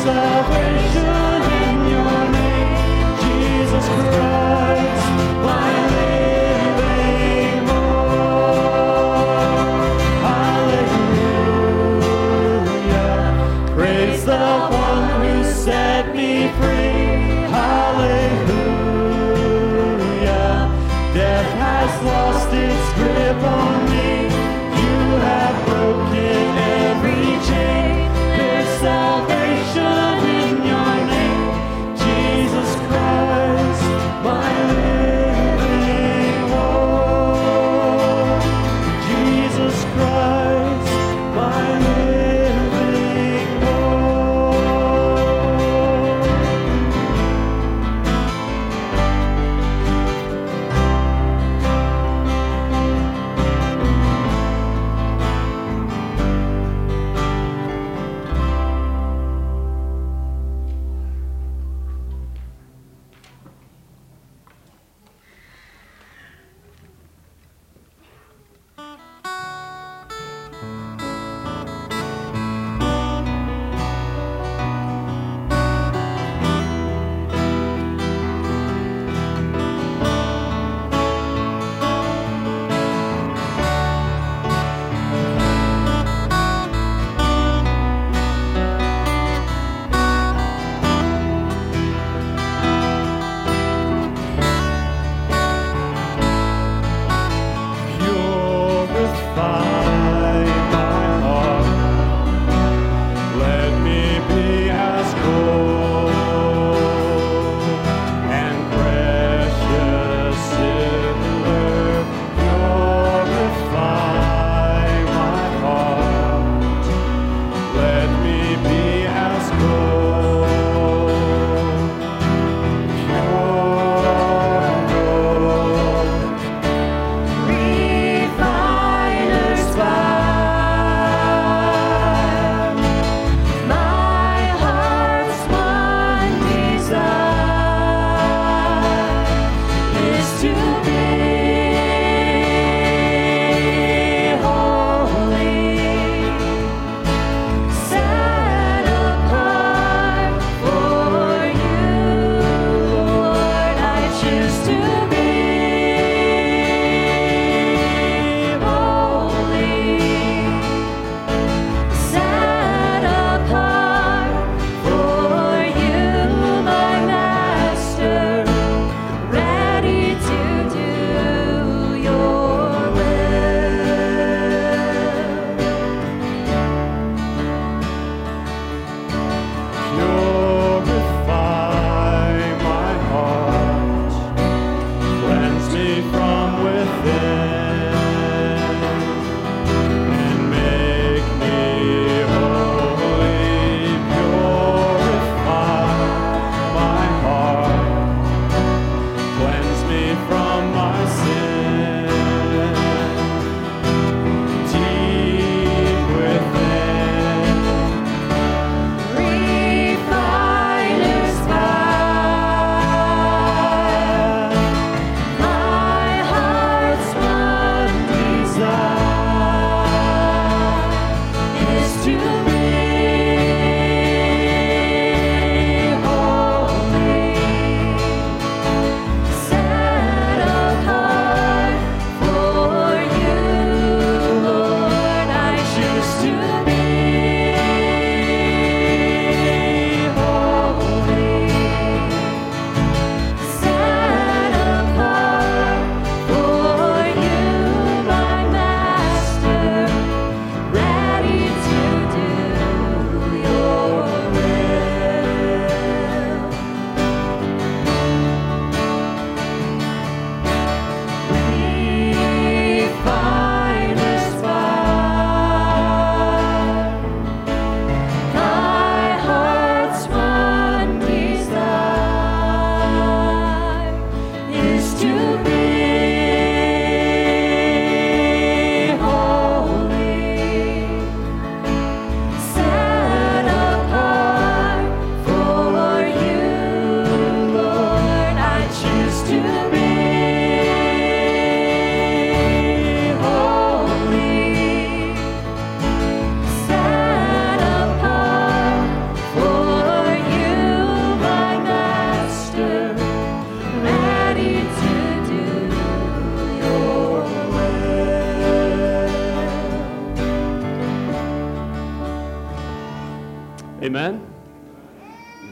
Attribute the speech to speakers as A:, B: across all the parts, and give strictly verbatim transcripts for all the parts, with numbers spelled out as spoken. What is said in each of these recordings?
A: salvation in your name, Jesus Christ, my living Lord. Hallelujah. Praise the one who set me free. Hallelujah. Death has lost its grip on me. You have broken every chain. There's salvation in your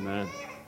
A: Amen.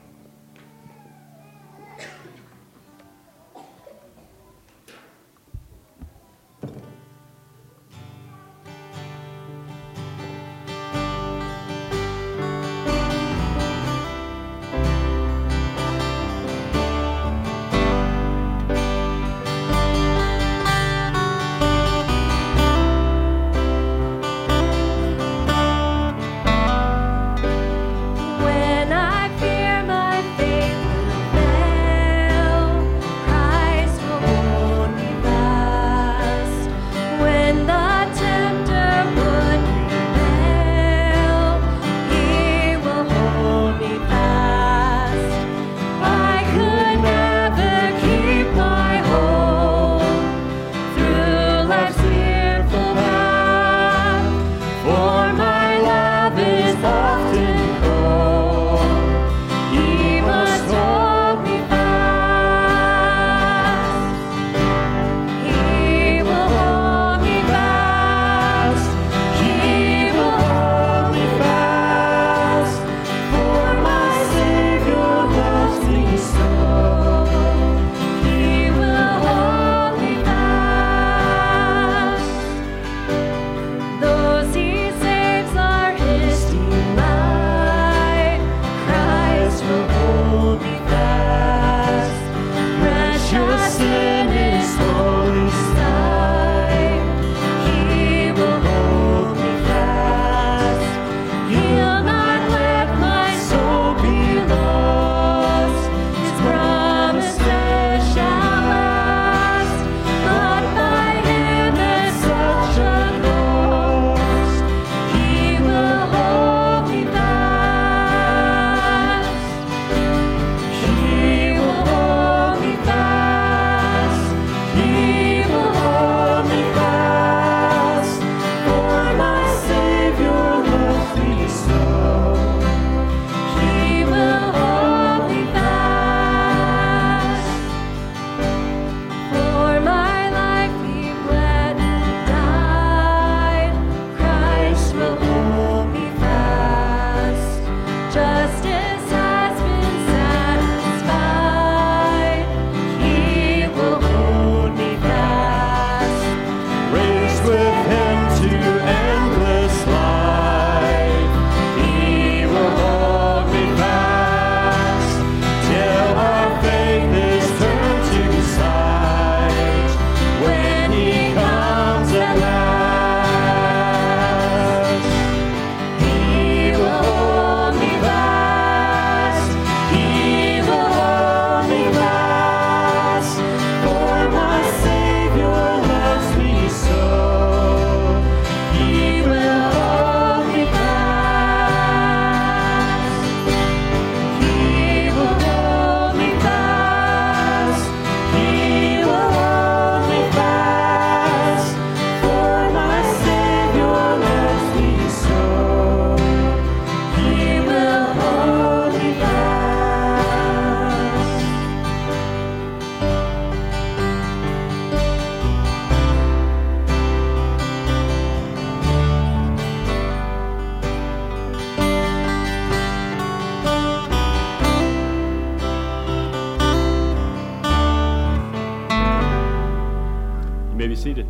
A: Seated.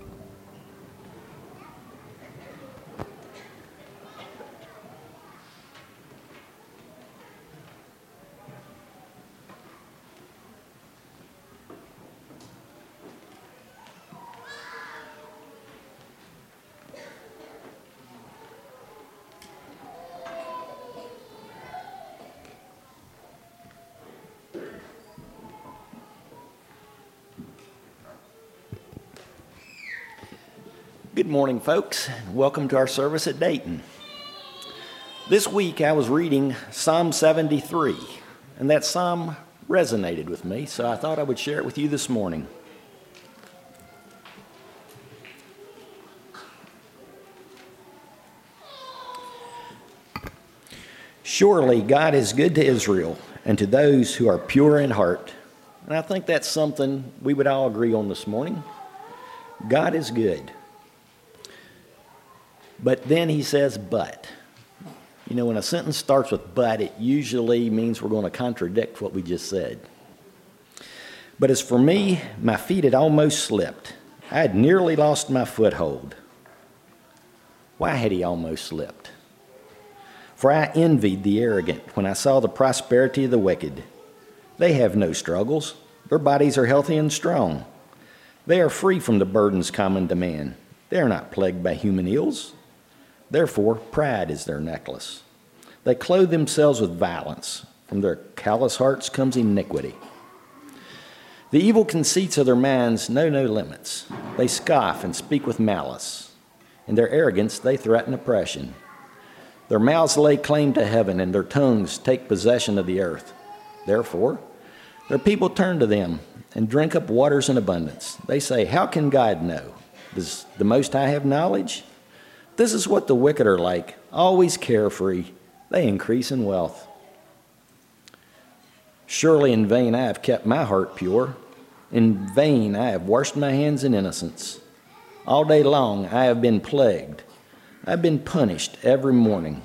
B: Good morning, folks, and welcome to our service at Dayton. This week I was reading Psalm seventy-three, and that psalm resonated with me, so I thought I would share it with you this morning. Surely God is good to Israel and to those who are pure in heart. And I think that's something we would all agree on this morning. God is good. But then he says, but. You know, when a sentence starts with but, it usually means we're going to contradict what we just said. But as for me, my feet had almost slipped. I had nearly lost my foothold. Why had he almost slipped? For I envied the arrogant when I saw the prosperity of the wicked. They have no struggles. Their bodies are healthy and strong. They are free from the burdens common to man. They are not plagued by human ills. Therefore, pride is their necklace. They clothe themselves with violence. From their callous hearts comes iniquity. The evil conceits of their minds know no limits. They scoff and speak with malice. In their arrogance, they threaten oppression. Their mouths lay claim to heaven, and their tongues take possession of the earth. Therefore, their people turn to them and drink up waters in abundance. They say, how can God know? Does the Most High have knowledge? This is what the wicked are like, always carefree. They increase in wealth. Surely in vain I have kept my heart pure. In vain I have washed my hands in innocence. All day long I have been plagued. I've been punished every morning.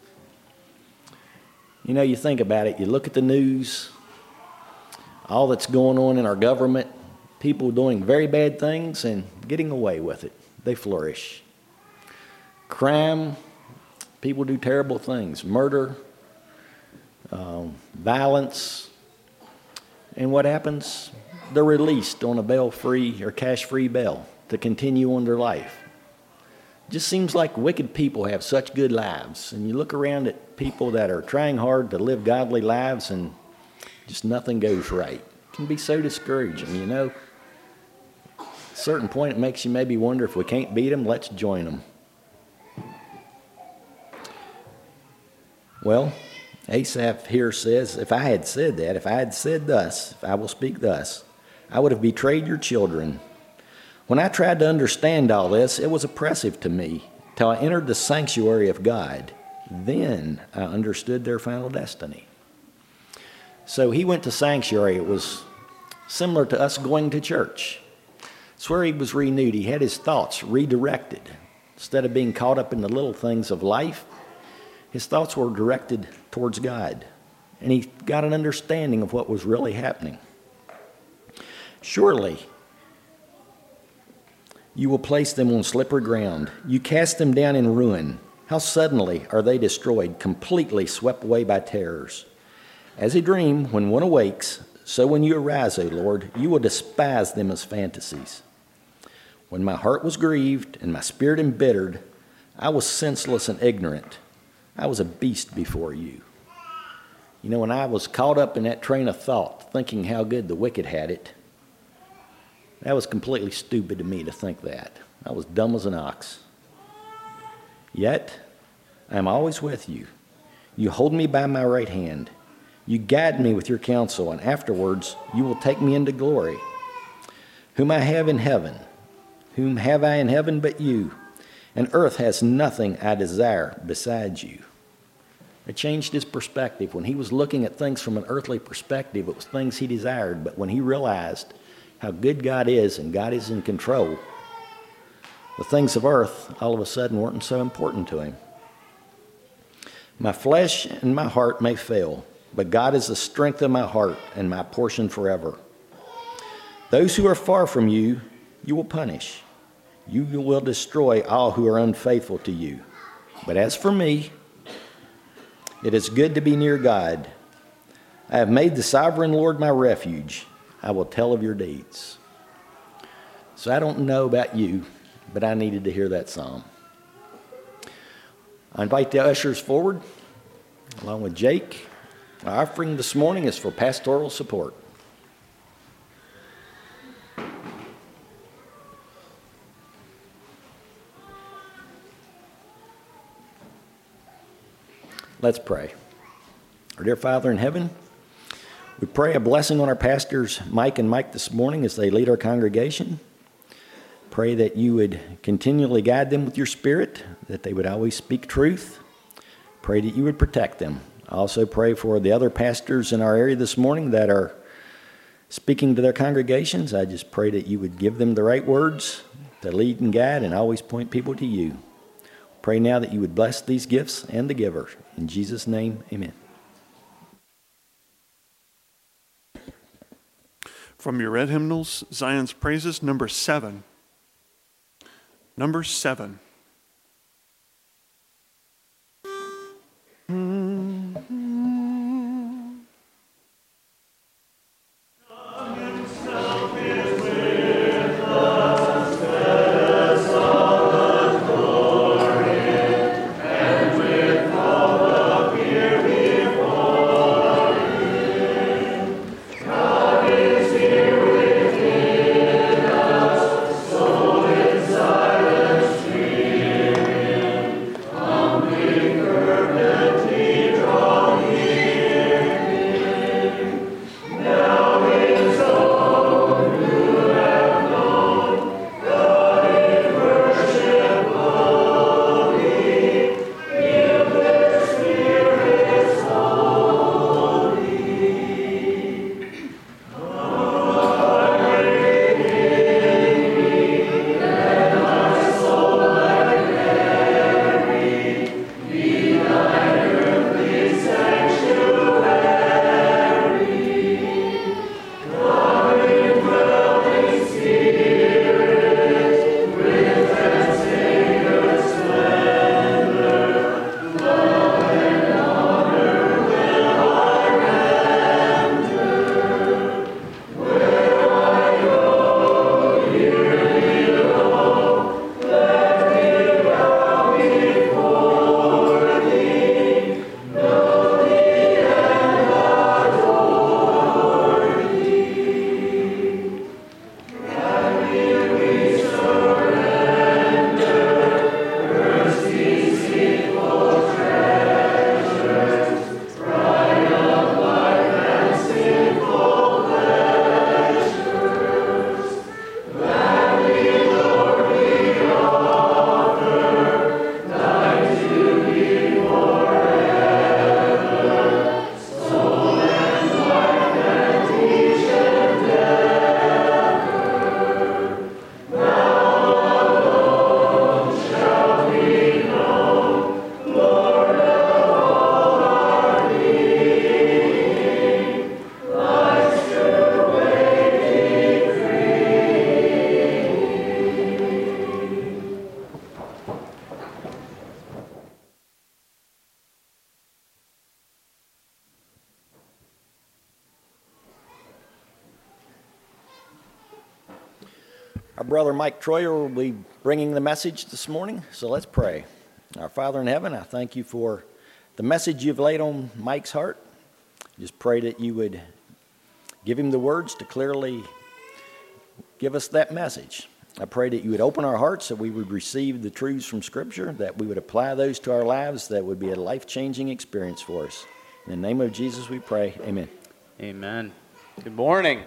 B: You know, you think about it, you look at the news, all that's going on in our government, people doing very bad things and getting away with it. They flourish. Crime, people do terrible things, murder, um, violence, and what happens? They're released on a bail-free or cash-free bail to continue on their life. It just seems like wicked people have such good lives, and you look around at people that are trying hard to live godly lives and just nothing goes right. It can be so discouraging, you know. At a certain point it makes you maybe wonder, if we can't beat them, let's join them. Well, Asaph here says, if I had said that, if I had said thus, if I will speak thus, I would have betrayed your children. When I tried to understand all this, it was oppressive to me till I entered the sanctuary of God. Then I understood their final destiny. So he went to sanctuary. It was similar to us going to church. It's where he was renewed. He had his thoughts redirected. Instead of being caught up in the little things of life, his thoughts were directed towards God, and he got an understanding of what was really happening. Surely, you will place them on slippery ground. You cast them down in ruin. How suddenly are they destroyed, completely swept away by terrors. As a dream, when one awakes, so when you arise, O Lord, you will despise them as fantasies. When my heart was grieved and my spirit embittered, I was senseless and ignorant. I was a beast before you. You know, when I was caught up in that train of thought, thinking how good the wicked had it, that was completely stupid to me to think that. I was dumb as an ox. Yet, I am always with you. You hold me by my right hand. You guide me with your counsel, and afterwards you will take me into glory. Whom I have in heaven, whom have I in heaven but you? And earth has nothing I desire besides you. It changed his perspective. When he was looking at things from an earthly perspective, it was things he desired. But when he realized how good God is and God is in control, the things of earth all of a sudden weren't so important to him. My flesh and my heart may fail, but God is the strength of my heart and my portion forever. Those who are far from you, you will punish. You will destroy all who are unfaithful to you. But as for me, it is good to be near God. I have made the sovereign Lord my refuge. I will tell of your deeds. So I don't know about you, but I needed to hear that psalm. I invite the ushers forward, along with Jake. Our offering this morning is for pastoral support. Let's pray. Our dear Father in heaven, we pray a blessing on our pastors, Mike and Mike, this morning as they lead our congregation. Pray that you would continually guide them with your Spirit, that they would always speak truth. Pray that you would protect them. I also pray for the other pastors in our area this morning that are speaking to their congregations. I just pray that you would give them the right words to lead and guide and always point people to you. pray now that you would bless these gifts and the giver. In Jesus' name, amen.
C: From your red hymnals, Zion's Praises, number seven. Number seven.
B: Our brother Mike Troyer will be bringing the message this morning, so let's pray. Our Father in heaven, I thank you for the message you've laid on Mike's heart. Just pray that you would give him the words to clearly give us that message. I pray that you would open our hearts, that we would receive the truths from Scripture, that we would apply those to our lives, that would be a life-changing experience for us. In the name of Jesus we pray, amen.
D: Amen. Good morning.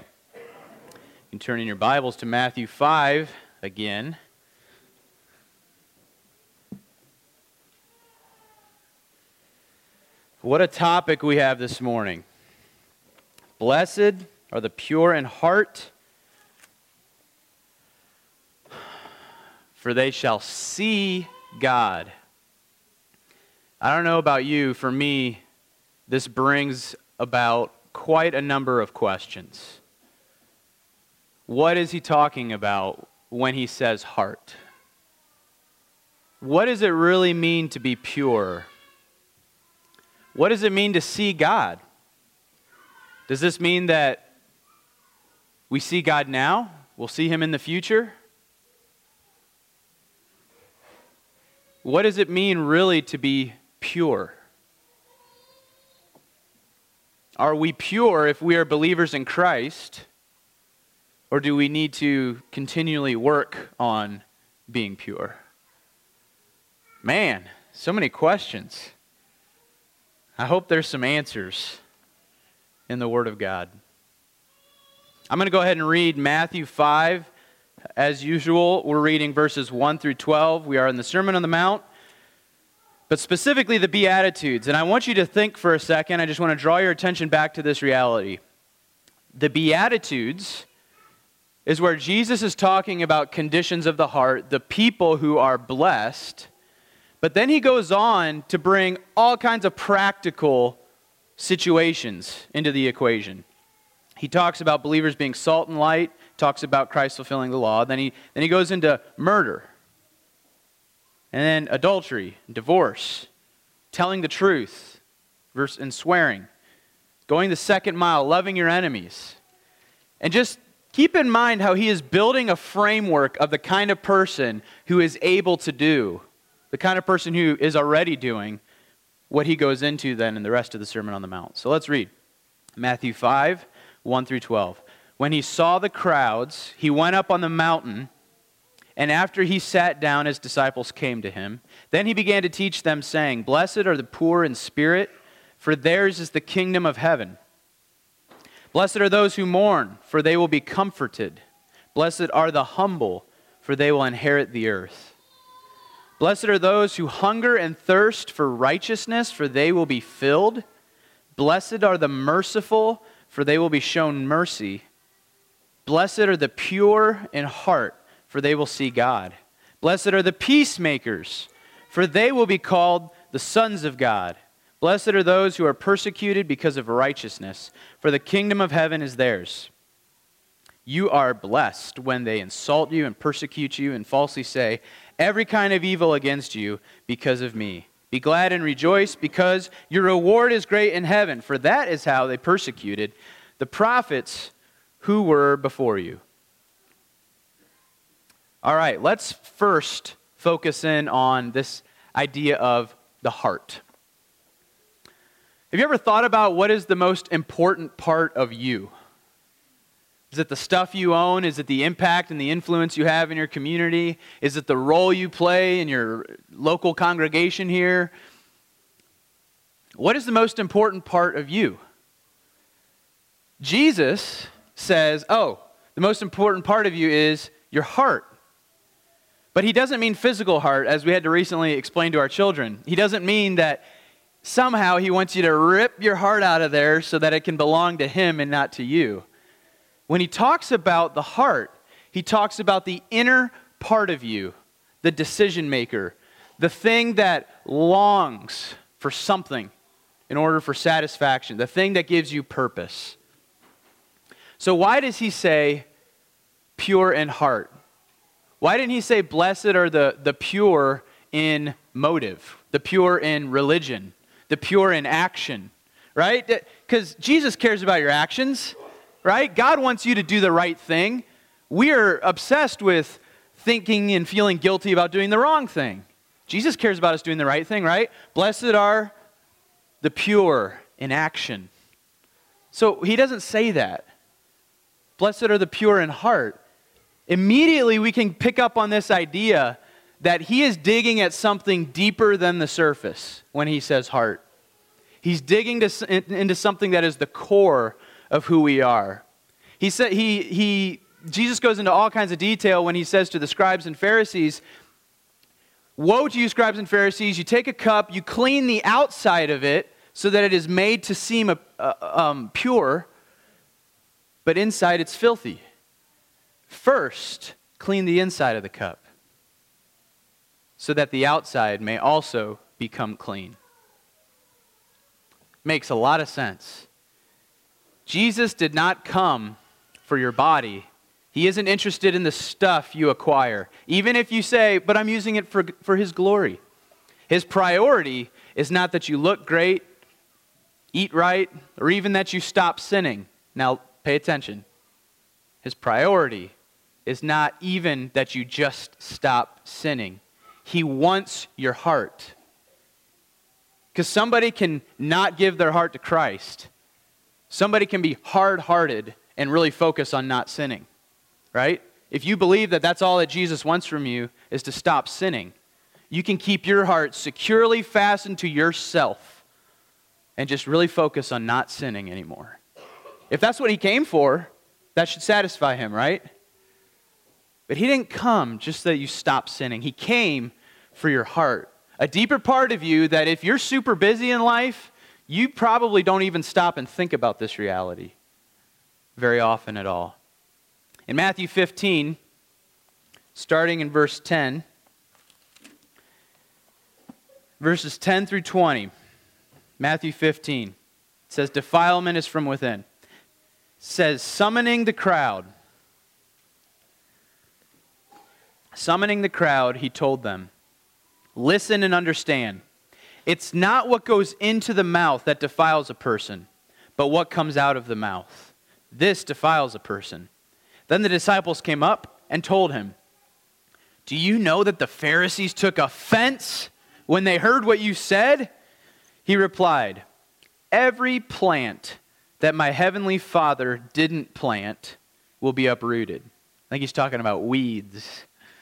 D: You can turn in your Bibles to Matthew five again. What a topic we have this morning. Blessed are the pure in heart, for they shall see God. I don't know about you, for me, this brings about quite a number of questions. What is he talking about when he says heart? What does it really mean to be pure? What does it mean to see God? Does this mean that we see God now? We'll see him in the future? What does it mean really to be pure? Are we pure if we are believers in Christ? Or do we need to continually work on being pure? Man, so many questions. I hope there's some answers in the Word of God. I'm going to go ahead and read Matthew five. As usual, we're reading verses one through twelve. We are in the Sermon on the Mount, but specifically the Beatitudes. And I want you to think for a second. I just want to draw your attention back to this reality. The Beatitudes is where Jesus is talking about conditions of the heart, the people who are blessed, But then he goes on to bring all kinds of practical situations into the equation. He talks about believers being salt and light, talks about Christ fulfilling the law. Then he, then he goes into murder, and then adultery, divorce, telling the truth, verse, and swearing, going the second mile, loving your enemies. And just keep in mind how he is building a framework of the kind of person who is able to do, the kind of person who is already doing what he goes into then in the rest of the Sermon on the Mount. So let's read Matthew five, one through twelve. When he saw the crowds, he went up on the mountain, and after he sat down, his disciples came to him. Then he began to teach them, saying, Blessed are the poor in spirit, for theirs is the kingdom of heaven. Blessed are those who mourn, for they will be comforted. Blessed are the humble, for they will inherit the earth. Blessed are those who hunger and thirst for righteousness, for they will be filled. Blessed are the merciful, for they will be shown mercy. Blessed are the pure in heart, for they will see God. Blessed are the peacemakers, for they will be called the sons of God. Blessed are those who are persecuted because of righteousness, for the kingdom of heaven is theirs. You are blessed when they insult you and persecute you and falsely say every kind of evil against you because of me. Be glad and rejoice, because your reward is great in heaven, for that is how they persecuted the prophets who were before you. All right, let's first focus in on this idea of the heart. Have you ever thought about what is the most important part of you? Is it the stuff you own? Is it the impact and the influence you have in your community? Is it the role you play in your local congregation here? What is the most important part of you? Jesus says, oh, the most important part of you is your heart. But he doesn't mean physical heart, as we had to recently explain to our children. He doesn't mean that somehow he wants you to rip your heart out of there so that it can belong to him and not to you. When he talks about the heart, he talks about the inner part of you, the decision maker, the thing that longs for something in order for satisfaction, the thing that gives you purpose. So why does he say pure in heart? Why didn't he say blessed are the, the pure in motive, the pure in religion, the pure in action, right? Because Jesus cares about your actions, right? God wants you to do the right thing. We are obsessed with thinking and feeling guilty about doing the wrong thing. Jesus cares about us doing the right thing, right? Blessed are the pure in action. So he doesn't say that. Blessed are the pure in heart. Immediately we can pick up on this idea that he is digging at something deeper than the surface when he says heart. He's digging to, into something that is the core of who we are. He said he he Jesus goes into all kinds of detail when he says to the scribes and Pharisees, woe to you, scribes and Pharisees, you take a cup, you clean the outside of it so that it is made to seem uh, um, pure, but inside it's filthy. First, clean the inside of the cup so that the outside may also become clean. Makes a lot of sense. Jesus did not come for your body. He isn't interested in the stuff you acquire. Even if you say, but I'm using it for, for his glory. His priority is not that you look great, eat right, or even that you stop sinning. Now, pay attention. His priority is not even that you just stop sinning. He wants your heart. Because somebody can not give their heart to Christ. Somebody can be hard-hearted and really focus on not sinning, right? If you believe that that's all that Jesus wants from you is to stop sinning, you can keep your heart securely fastened to yourself and just really focus on not sinning anymore. If that's what he came for, that should satisfy him, right? But he didn't come just so that you stop sinning. He came for your heart. A deeper part of you that if you're super busy in life, you probably don't even stop and think about this reality very often at all. In Matthew fifteen, starting in verse ten, verses ten through twenty. Matthew fifteen. It says, defilement is from within. It says, summoning the crowd. Summoning the crowd, he told them, listen and understand. It's not what goes into the mouth that defiles a person, but what comes out of the mouth. This defiles a person. Then the disciples came up and told him, do you know that the Pharisees took offense when they heard what you said? He replied, every plant that my heavenly Father didn't plant will be uprooted. I think he's talking about weeds.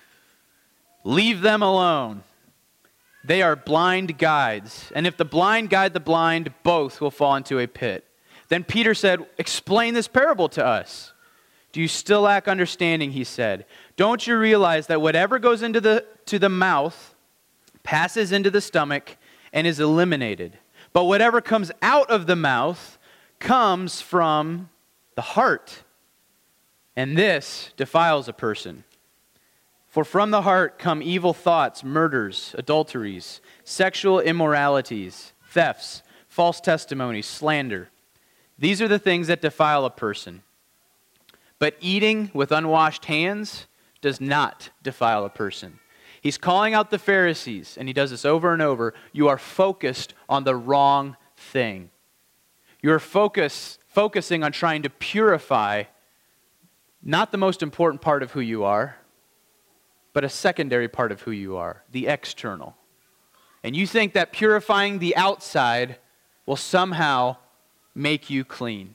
D: Leave them alone. They are blind guides, and if the blind guide the blind, both will fall into a pit. Then Peter said, explain this parable to us. Do you still lack understanding, he said. Don't you realize that whatever goes into the to the mouth passes into the stomach and is eliminated? But whatever comes out of the mouth comes from the heart, and this defiles a person. For from the heart come evil thoughts, murders, adulteries, sexual immoralities, thefts, false testimonies, slander. These are the things that defile a person. But eating with unwashed hands does not defile a person. He's calling out the Pharisees, and he does this over and over. You are focused on the wrong thing. You're focus, focusing on trying to purify not the most important part of who you are, but a secondary part of who you are, the external. And you think that purifying the outside will somehow make you clean.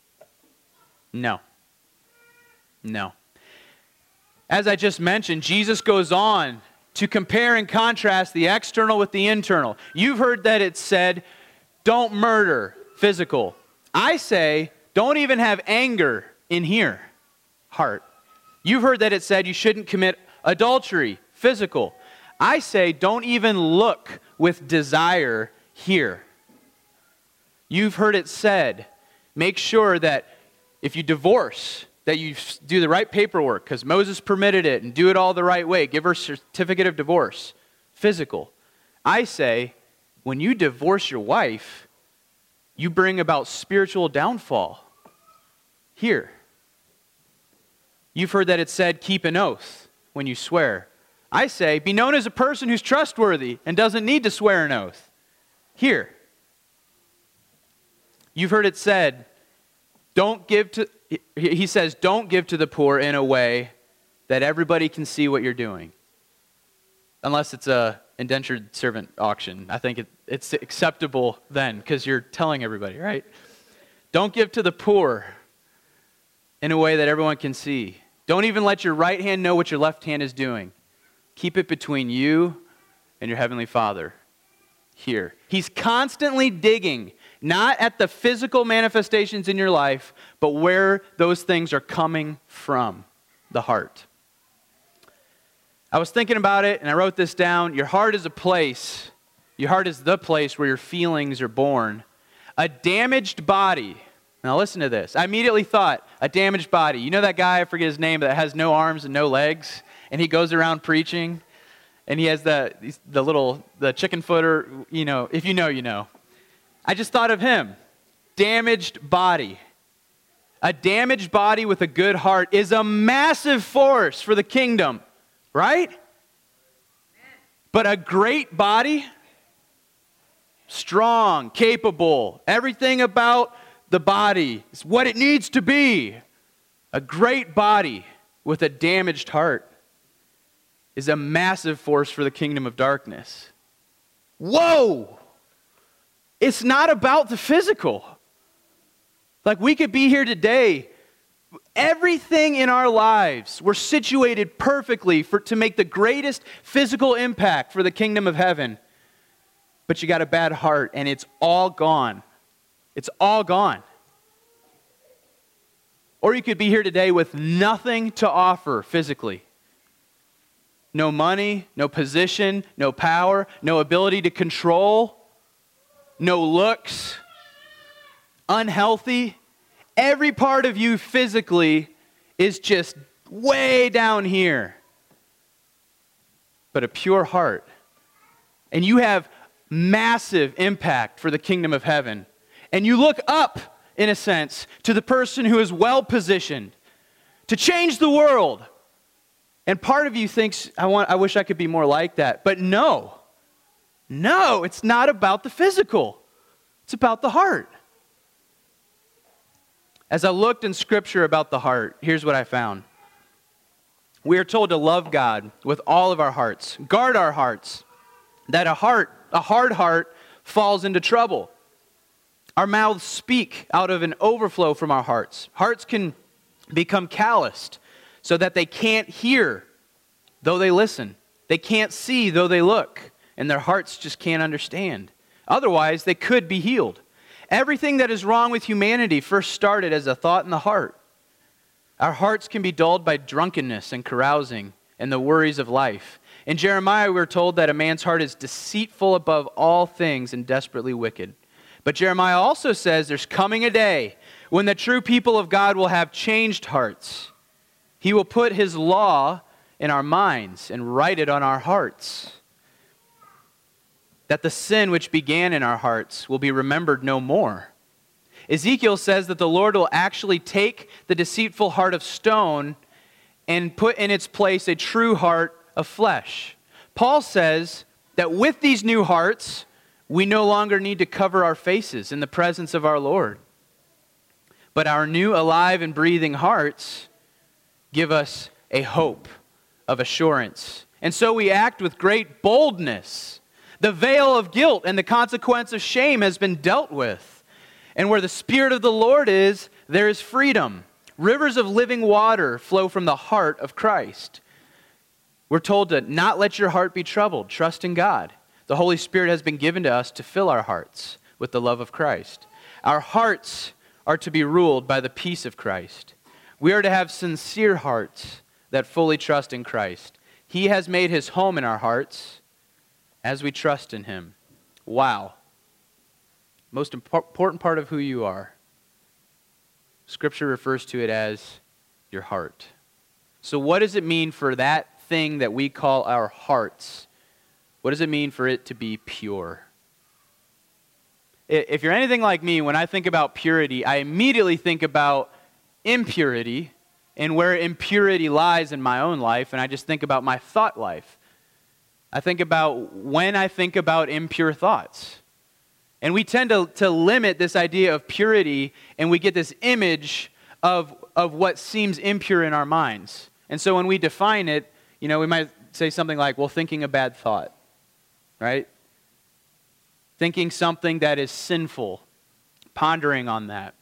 D: No. No. As I just mentioned, Jesus goes on to compare and contrast the external with the internal. You've heard that it said, don't murder, physical. I say, don't even have anger in here, heart. You've heard that it said you shouldn't commit adultery, physical. I say, don't even look with desire here. You've heard it said, make sure that if you divorce, that you do the right paperwork, because Moses permitted it, and do it all the right way. Give her a certificate of divorce, physical. I say, when you divorce your wife, you bring about spiritual downfall. Here. You've heard that it said, keep an oath when you swear. I say, be known as a person who's trustworthy and doesn't need to swear an oath. Here. You've heard it said, don't give to, he says, don't give to the poor in a way that everybody can see what you're doing. Unless it's a indentured servant auction. I think it, it's acceptable then because you're telling everybody, right? Don't give to the poor in a way that everyone can see. Don't even let your right hand know what your left hand is doing. Keep it between you and your heavenly Father. Here. He's constantly digging, not at the physical manifestations in your life, but where those things are coming from, the heart. I was thinking about it, and I wrote this down. Your heart is a place, your heart is the place where your feelings are born. A damaged body. Now listen to this. I immediately thought, a damaged body. You know that guy, I forget his name, that has no arms and no legs, and he goes around preaching, and he has the the little, the chicken footer, you know, if you know, you know. I just thought of him. Damaged body. A damaged body with a good heart is a massive force for the kingdom, right? But a great body, strong, capable, everything about the body is what it needs to be. A great body with a damaged heart is a massive force for the kingdom of darkness. Whoa! It's not about the physical. Like we could be here today. Everything in our lives, we're situated perfectly for to make the greatest physical impact for the kingdom of heaven. But you got a bad heart and it's all gone. It's all gone. Or you could be here today with nothing to offer physically. No money, no position, no power, no ability to control, no looks, unhealthy. Every part of you physically is just way down here. But a pure heart. And you have massive impact for the kingdom of heaven. And you look up, in a sense, to the person who is well positioned to change the world. And part of you thinks, I want, I wish I could be more like that. But no, no, it's not about the physical. It's about the heart. As I looked in Scripture about the heart, here's what I found. We are told to love God with all of our hearts, guard our hearts, that a heart, a hard heart, falls into trouble. Our mouths speak out of an overflow from our hearts. Hearts can become calloused so that they can't hear, though they listen. They can't see, though they look. And their hearts just can't understand. Otherwise, they could be healed. Everything that is wrong with humanity first started as a thought in the heart. Our hearts can be dulled by drunkenness and carousing and the worries of life. In Jeremiah, we're told that a man's heart is deceitful above all things and desperately wicked. But Jeremiah also says there's coming a day when the true people of God will have changed hearts. He will put his law in our minds and write it on our hearts. That the sin which began in our hearts will be remembered no more. Ezekiel says that the Lord will actually take the deceitful heart of stone and put in its place a true heart of flesh. Paul says that with these new hearts, we no longer need to cover our faces in the presence of our Lord. But our new alive and breathing hearts give us a hope of assurance. And so we act with great boldness. The veil of guilt and the consequence of shame has been dealt with. And where the Spirit of the Lord is, there is freedom. Rivers of living water flow from the heart of Christ. We're told to not let your heart be troubled. Trust in God. The Holy Spirit has been given to us to fill our hearts with the love of Christ. Our hearts are to be ruled by the peace of Christ. We are to have sincere hearts that fully trust in Christ. He has made his home in our hearts as we trust in him. Wow. Most important part of who you are. Scripture refers to it as your heart. So what does it mean for that thing that we call our hearts? What does it mean for it to be pure? If you're anything like me, when I think about purity, I immediately think about impurity and where impurity lies in my own life, and I just think about my thought life. I think about when I think about impure thoughts. And we tend to, to limit this idea of purity, and we get this image of, of what seems impure in our minds. And so when we define it, you know, we might say something like, well, thinking a bad thought, right? Thinking something that is sinful, pondering on that.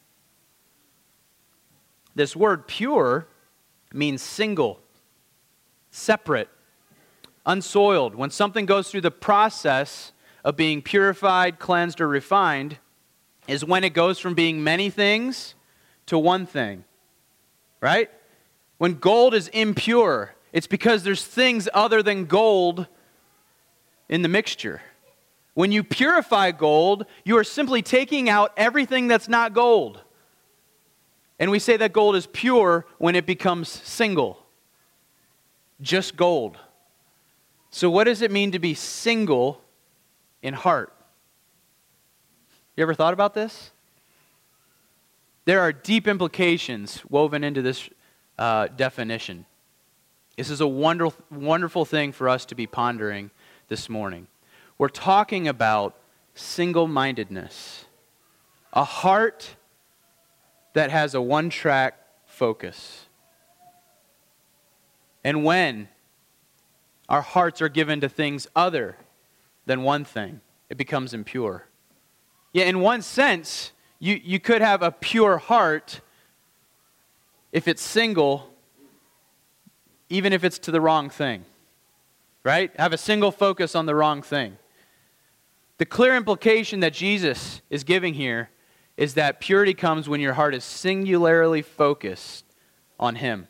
D: This word pure means single, separate, unsoiled. When something goes through the process of being purified, cleansed, or refined, is when it goes from being many things to one thing, right? When gold is impure, it's because there's things other than gold in the mixture. When you purify gold, you are simply taking out everything that's not gold. And we say that gold is pure when it becomes single, just gold. So what does it mean to be single in heart? You ever thought about this? There are deep implications woven into this uh, definition. This is a wonderful, wonderful thing for us to be pondering this morning. We're talking about single-mindedness, a heart that has a one-track focus. And when our hearts are given to things other than one thing, it becomes impure. Yeah, in one sense, you, you could have a pure heart if it's single, even if it's to the wrong thing, right? Have a single focus on the wrong thing. The clear implication that Jesus is giving here is that purity comes when your heart is singularly focused on Him.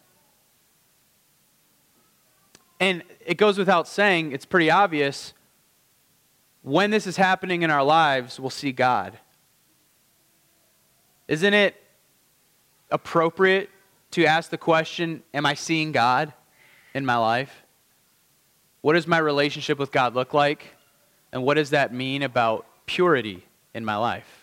D: And it goes without saying, it's pretty obvious, when this is happening in our lives, we'll see God. Isn't it appropriate to ask the question, am I seeing God in my life? What does my relationship with God look like? And what does that mean about purity in my life?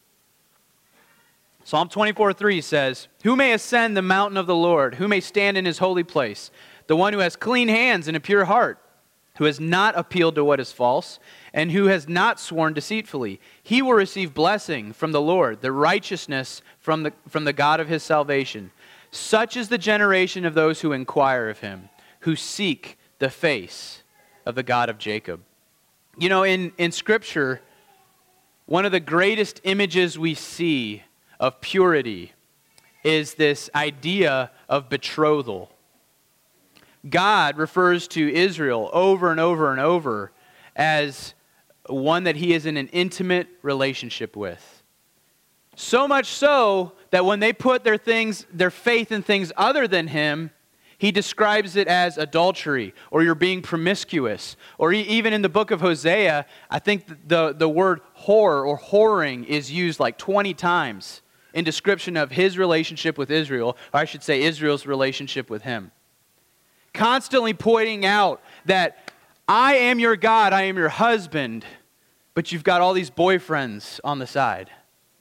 D: Psalm twenty-four three says, "Who may ascend the mountain of the Lord? Who may stand in his holy place? The one who has clean hands and a pure heart, who has not appealed to what is false, and who has not sworn deceitfully. He will receive blessing from the Lord, the righteousness from the, from the God of his salvation. Such is the generation of those who inquire of him, who seek the face of the God of Jacob." You know, in, in Scripture, one of the greatest images we see of purity is this idea of betrothal. God refers to Israel over and over and over as one that he is in an intimate relationship with. So much so that when they put their things, their faith in things other than him, he describes it as adultery, or you're being promiscuous. Or even in the book of Hosea, I think the, the word whore or whoring is used like twenty times in description of his relationship with Israel, or I should say Israel's relationship with him. Constantly pointing out that I am your God, I am your husband, but you've got all these boyfriends on the side.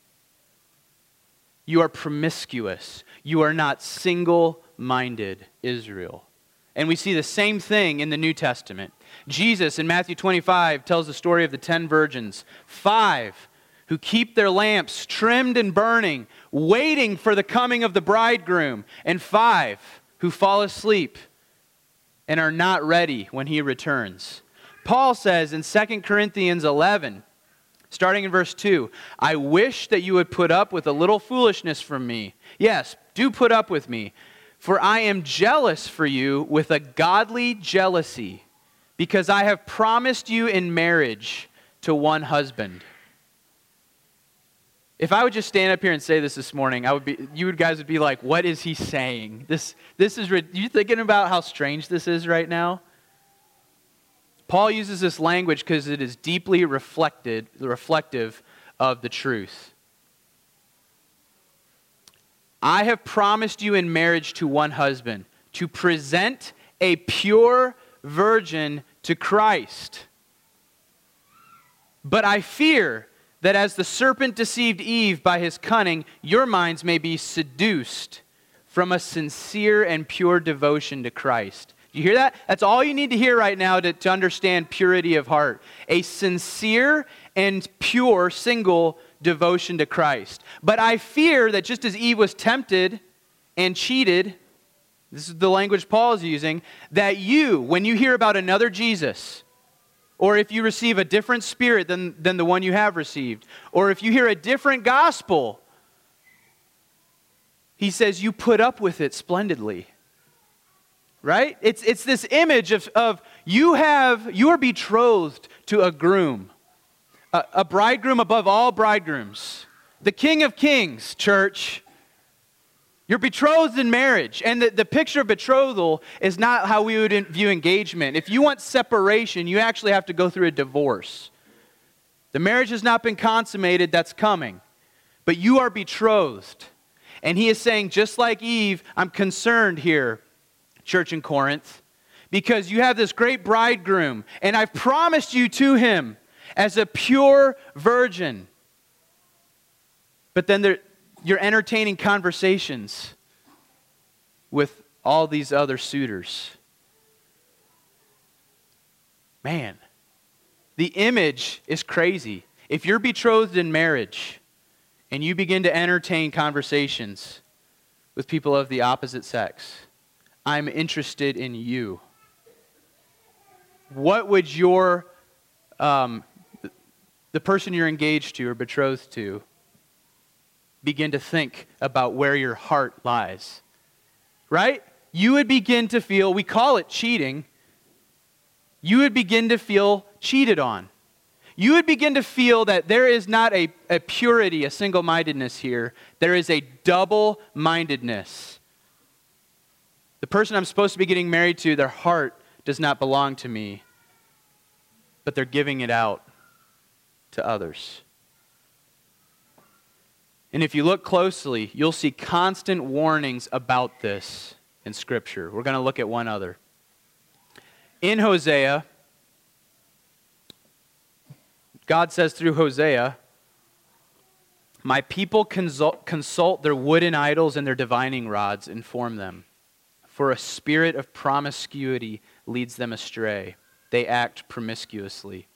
D: You are promiscuous. You are not single-minded, Israel. And we see the same thing in the New Testament. Jesus in Matthew twenty-five tells the story of the ten virgins. Five who keep their lamps trimmed and burning, waiting for the coming of the bridegroom. And five who fall asleep and are not ready when he returns. Paul says in Second Corinthians eleven, starting in verse two, "I wish that you would put up with a little foolishness from me. Yes, do put up with me. For I am jealous for you with a godly jealousy, because I have promised you in marriage to one husband." If I would just stand up here and say this this morning, I would be, you guys would be like, what is he saying? This, this is, you thinking about how strange this is right now? Paul uses this language because it is deeply reflected, reflective of the truth. I have promised you in marriage to one husband, to present a pure virgin to Christ. But I fear that as the serpent deceived Eve by his cunning, your minds may be seduced from a sincere and pure devotion to Christ. Do you hear that? That's all you need to hear right now to, to understand purity of heart. A sincere and pure single devotion to Christ. But I fear that just as Eve was tempted and cheated, this is the language Paul is using, that you, when you hear about another Jesus, or if you receive a different spirit than, than the one you have received, or if you hear a different gospel, he says you put up with it splendidly. Right? It's, it's this image of, of you have, you are betrothed to a groom, a, a bridegroom above all bridegrooms, the King of Kings, church. You're betrothed in marriage, and the, the picture of betrothal is not how we would view engagement. If you want separation, you actually have to go through a divorce. The marriage has not been consummated, that's coming. But you are betrothed. And he is saying, just like Eve, I'm concerned here, church in Corinth, because you have this great bridegroom, and I've promised you to him as a pure virgin. But then there... You're entertaining conversations with all these other suitors. Man, the image is crazy. If you're betrothed in marriage and you begin to entertain conversations with people of the opposite sex, I'm interested in you. What would your, um, the person you're engaged to or betrothed to, begin to think about where your heart lies? Right? You would begin to feel, we call it cheating, you would begin to feel cheated on. You would begin to feel that there is not a, a purity, a single-mindedness here. There is a double-mindedness. The person I'm supposed to be getting married to, their heart does not belong to me, but they're giving it out to others. And if you look closely, you'll see constant warnings about this in Scripture. We're going to look at one other. In Hosea, God says through Hosea, "My people consult, consult their wooden idols and their divining rods inform them. For a spirit of promiscuity leads them astray. They act promiscuously."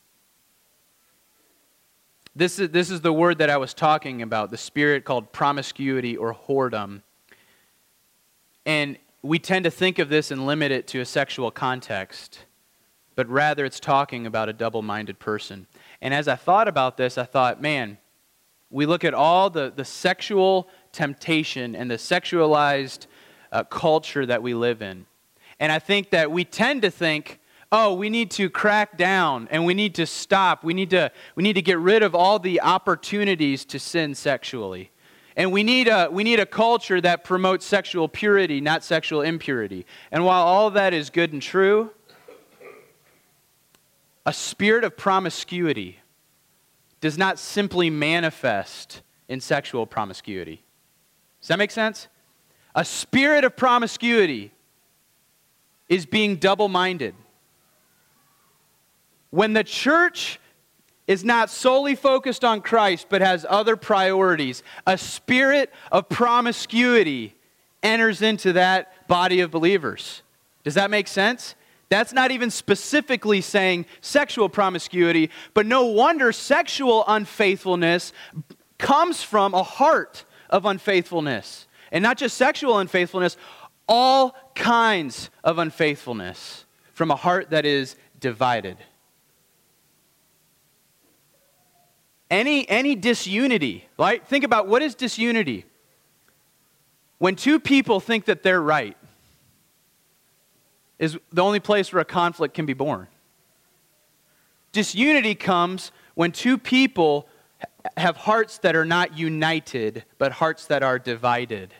D: This is, this is the word that I was talking about, the spirit called promiscuity or whoredom. And we tend to think of this and limit it to a sexual context, but rather it's talking about a double-minded person. And as I thought about this, I thought, man, we look at all the, the sexual temptation and the sexualized uh, culture that we live in. And I think that we tend to think, oh, we need to crack down and we need to stop. We need to, we need to get rid of all the opportunities to sin sexually. And we need a, we need a culture that promotes sexual purity, not sexual impurity. And while all of that is good and true, a spirit of promiscuity does not simply manifest in sexual promiscuity. Does that make sense? A spirit of promiscuity is being double-minded. When the church is not solely focused on Christ but has other priorities, a spirit of promiscuity enters into that body of believers. Does that make sense? That's not even specifically saying sexual promiscuity, but no wonder sexual unfaithfulness comes from a heart of unfaithfulness. And not just sexual unfaithfulness, all kinds of unfaithfulness from a heart that is divided. Any, any disunity, right? Think about what is disunity? When two people think that they're right, is the only place where a conflict can be born. Disunity comes when two people have hearts that are not united, but hearts that are divided.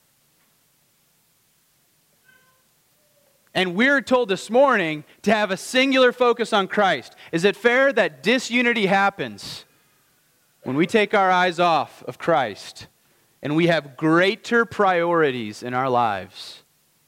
D: And we're told this morning to have a singular focus on Christ. Is it fair that disunity happens when we take our eyes off of Christ and we have greater priorities in our lives?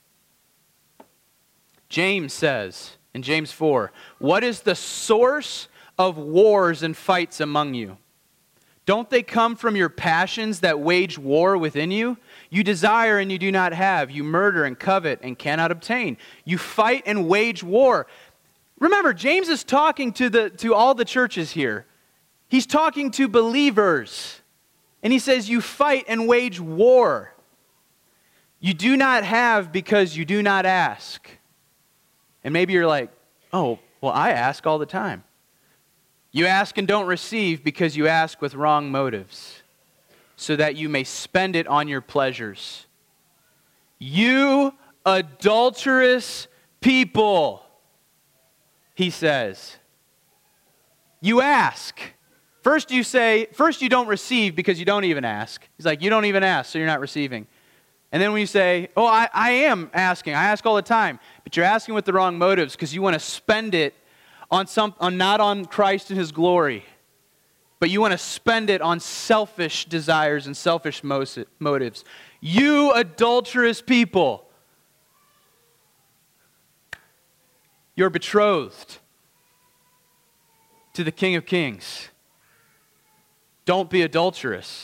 D: James says in James four, "What is the source of wars and fights among you? Don't they come from your passions that wage war within you? You desire and you do not have. You murder and covet and cannot obtain. You fight and wage war." Remember, James is talking to the to all the churches here. He's talking to believers. And he says, you fight and wage war. You do not have because you do not ask. And maybe you're like, oh, well, I ask all the time. You ask and don't receive because you ask with wrong motives, so that you may spend it on your pleasures. You adulterous people, he says. You ask. First you say, first you don't receive because you don't even ask. He's like, you don't even ask, so you're not receiving. And then when you say, oh, I, I am asking, I ask all the time, but you're asking with the wrong motives because you want to spend it on some, on not on Christ and His glory, but you want to spend it on selfish desires and selfish motives. You adulterous people, you're betrothed to the King of Kings. Don't be adulterous.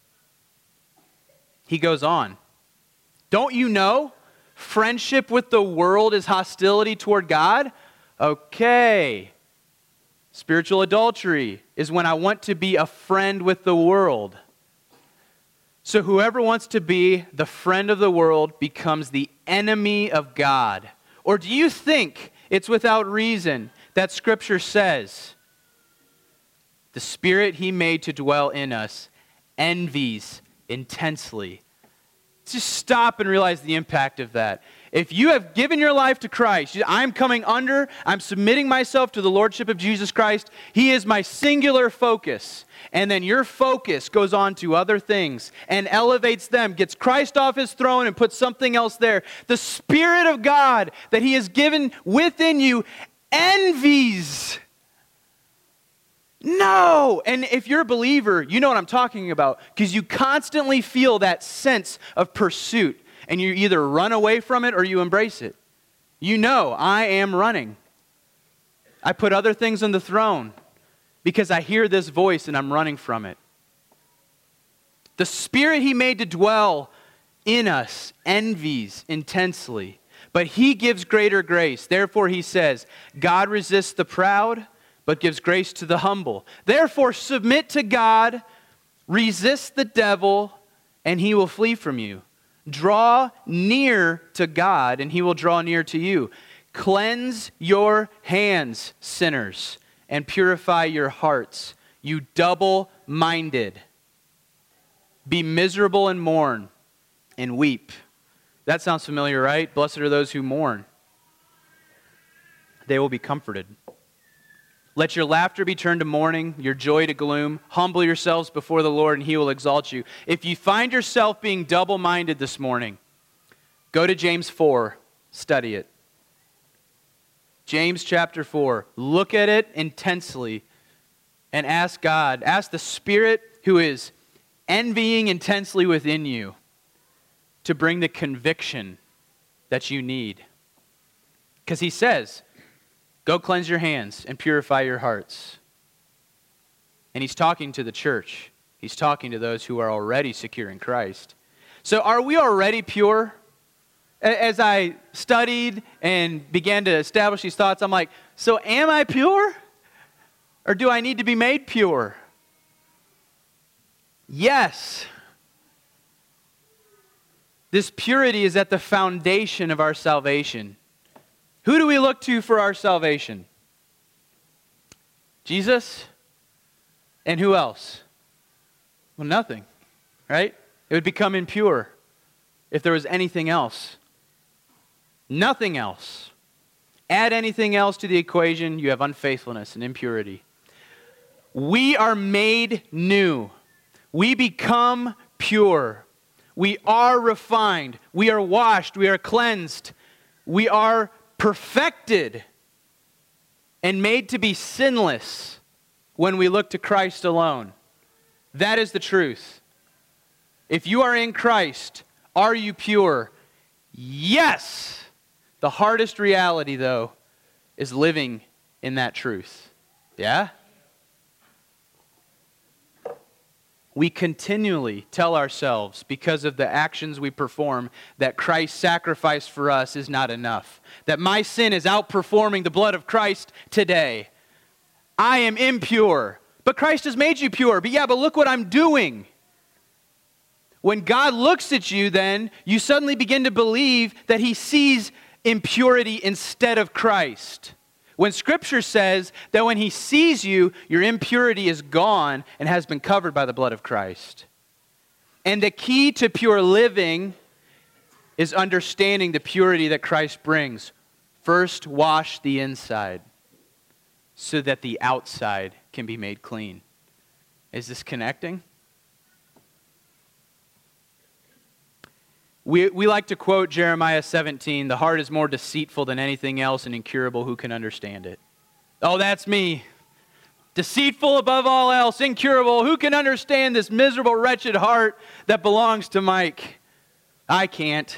D: He goes on. Don't you know friendship with the world is hostility toward God? Okay. Spiritual adultery is when I want to be a friend with the world. So whoever wants to be the friend of the world becomes the enemy of God. Or do you think it's without reason that Scripture says, the Spirit He made to dwell in us envies intensely? Just stop and realize the impact of that. If you have given your life to Christ, I'm coming under, I'm submitting myself to the Lordship of Jesus Christ. He is my singular focus. And then your focus goes on to other things and elevates them, gets Christ off His throne and puts something else there. The Spirit of God that He has given within you envies. No! And if you're a believer, you know what I'm talking about, because you constantly feel that sense of pursuit, and you either run away from it or you embrace it. You know, I am running. I put other things on the throne because I hear this voice and I'm running from it. The Spirit he made to dwell in us envies intensely, but he gives greater grace. Therefore he says, God resists the proud, but gives grace to the humble. Therefore submit to God, resist the devil, and he will flee from you. Draw near to God, and he will draw near to you. Cleanse your hands, sinners, and purify your hearts, you double-minded. Be miserable and mourn and weep. That sounds familiar, right? Blessed are those who mourn. They will be comforted. Let your laughter be turned to mourning, your joy to gloom. Humble yourselves before the Lord, and he will exalt you. If you find yourself being double-minded this morning, go to James four, study it. James chapter four, look at it intensely and ask God, ask the Spirit who is envying intensely within you to bring the conviction that you need. Because he says, go cleanse your hands and purify your hearts. And he's talking to the church. He's talking to those who are already secure in Christ. So are we already pure? As I studied and began to establish these thoughts, I'm like, so am I pure? Or do I need to be made pure? Yes. This purity is at the foundation of our salvation. Who do we look to for our salvation? Jesus? And who else? Well, nothing, right? It would become impure if there was anything else. Nothing else. Add anything else to the equation, you have unfaithfulness and impurity. We are made new. We become pure. We are refined. We are washed. We are cleansed. We are perfected and made to be sinless when we look to Christ alone. That is the truth. If you are in Christ, are you pure? Yes. The hardest reality, though, is living in that truth. Yeah? We continually tell ourselves, because of the actions we perform, that Christ's sacrifice for us is not enough. That my sin is outperforming the blood of Christ today. I am impure, but Christ has made you pure. But yeah, but look what I'm doing. When God looks at you, then, you suddenly begin to believe that he sees impurity instead of Christ. When Scripture says that when he sees you, your impurity is gone and has been covered by the blood of Christ. And the key to pure living is understanding the purity that Christ brings. First, wash the inside so that the outside can be made clean. Is this connecting? We, we like to quote Jeremiah seventeen, the heart is more deceitful than anything else and incurable, who can understand it? Oh, that's me. Deceitful above all else, incurable, who can understand this miserable, wretched heart that belongs to Mike? I can't.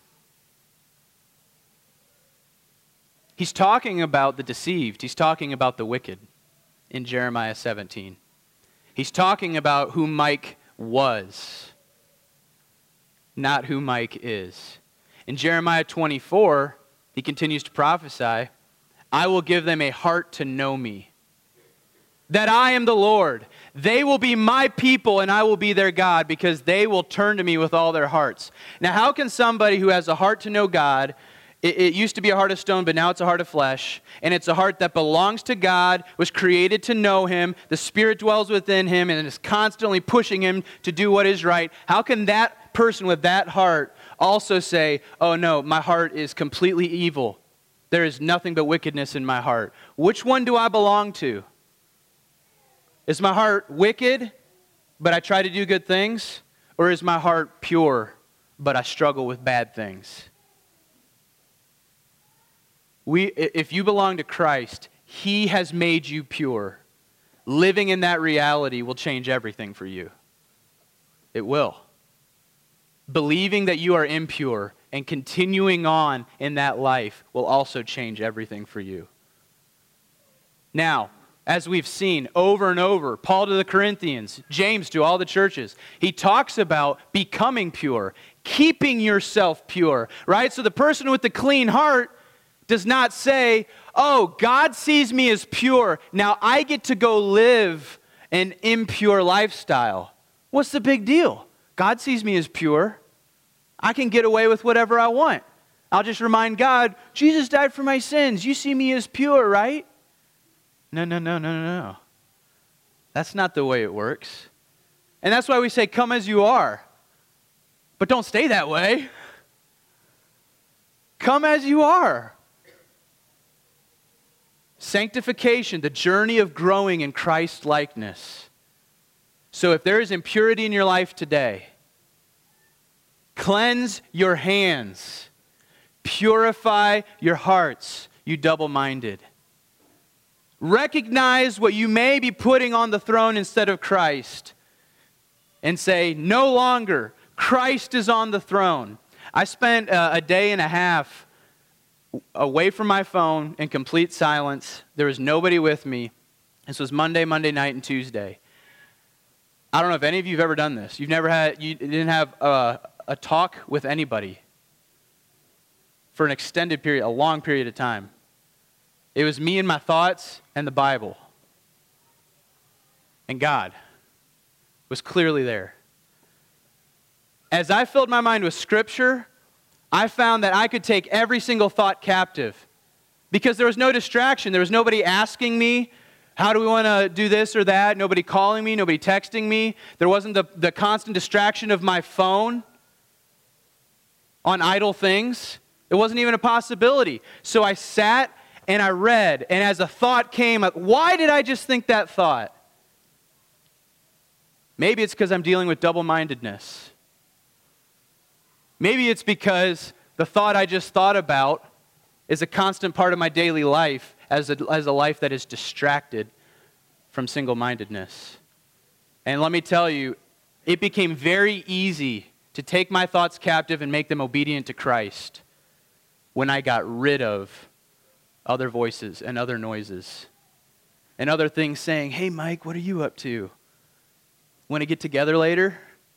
D: He's talking about the deceived. He's talking about the wicked in Jeremiah seventeen. He's talking about who Mike was, not who Mike is. In Jeremiah twenty-four, he continues to prophesy, I will give them a heart to know me, that I am the Lord. They will be my people and I will be their God, because they will turn to me with all their hearts. Now, how can somebody who has a heart to know God, it, it used to be a heart of stone, but now it's a heart of flesh, and it's a heart that belongs to God, was created to know him, the Spirit dwells within him, and is constantly pushing him to do what is right. How can that person with that heart also say, oh no, my heart is completely evil. There is nothing but wickedness in my heart. Which one do I belong to? Is my heart wicked, but I try to do good things? Or is my heart pure, but I struggle with bad things? We, if you belong to Christ, he has made you pure. Living in that reality will change everything for you. It will. Believing that you are impure and continuing on in that life will also change everything for you. Now, as we've seen over and over. Paul to the Corinthians, James to all the churches. He talks about becoming pure, keeping yourself pure, right? So the person with the clean heart does not say, oh, God sees me as pure. Now I get to go live an impure lifestyle. What's the big deal? God sees me as pure. I can get away with whatever I want. I'll just remind God, Jesus died for my sins. You see me as pure, right? No, no, no, no, no, no. That's not the way it works. And that's why we say, come as you are. But don't stay that way. Come as you are. Sanctification, the journey of growing in Christ likeness. So if there is impurity in your life today, cleanse your hands. Purify your hearts, you double-minded. Recognize what you may be putting on the throne instead of Christ. And say, no longer, Christ is on the throne. I spent uh, a day and a half away from my phone in complete silence. There was nobody with me. This was Monday, Monday night, and Tuesday. I don't know if any of you have ever done this. You've never had, you didn't have a, a talk with anybody for an extended period, a long period of time. It was me and my thoughts and the Bible. And God was clearly there. As I filled my mind with Scripture, I found that I could take every single thought captive because there was no distraction. There was nobody asking me, how do we want to do this or that? Nobody calling me, nobody texting me. There wasn't the, the constant distraction of my phone on idle things. It wasn't even a possibility. So I sat and I read, and as a thought came, why did I just think that thought? Maybe it's because I'm dealing with double-mindedness. Maybe it's because the thought I just thought about is a constant part of my daily life as a, as a life that is distracted from single-mindedness. And let me tell you, it became very easy to take my thoughts captive and make them obedient to Christ when I got rid of other voices and other noises and other things saying, hey, Mike, what are you up to? Want to get together later?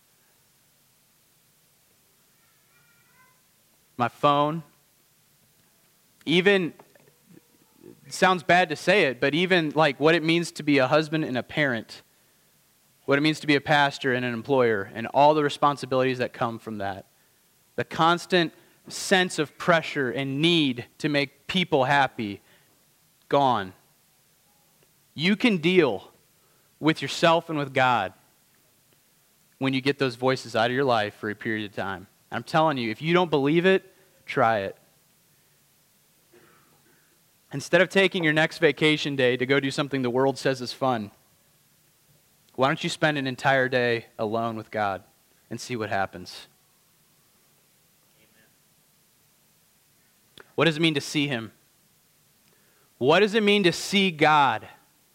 D: My phone. Even, it sounds bad to say it, but even like what it means to be a husband and a parent, what it means to be a pastor and an employer, and all the responsibilities that come from that. The constant sense of pressure and need to make people happy, gone. You can deal with yourself and with God when you get those voices out of your life for a period of time. I'm telling you, if you don't believe it, try it. Instead of taking your next vacation day to go do something the world says is fun, why don't you spend an entire day alone with God and see what happens? What does it mean to see Him? What does it mean to see God?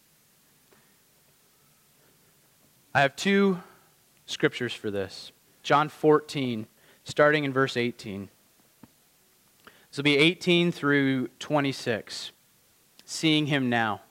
D: I have two scriptures for this. John fourteen, starting in verse eighteen. This will be eighteen through twenty-six. Seeing Him now.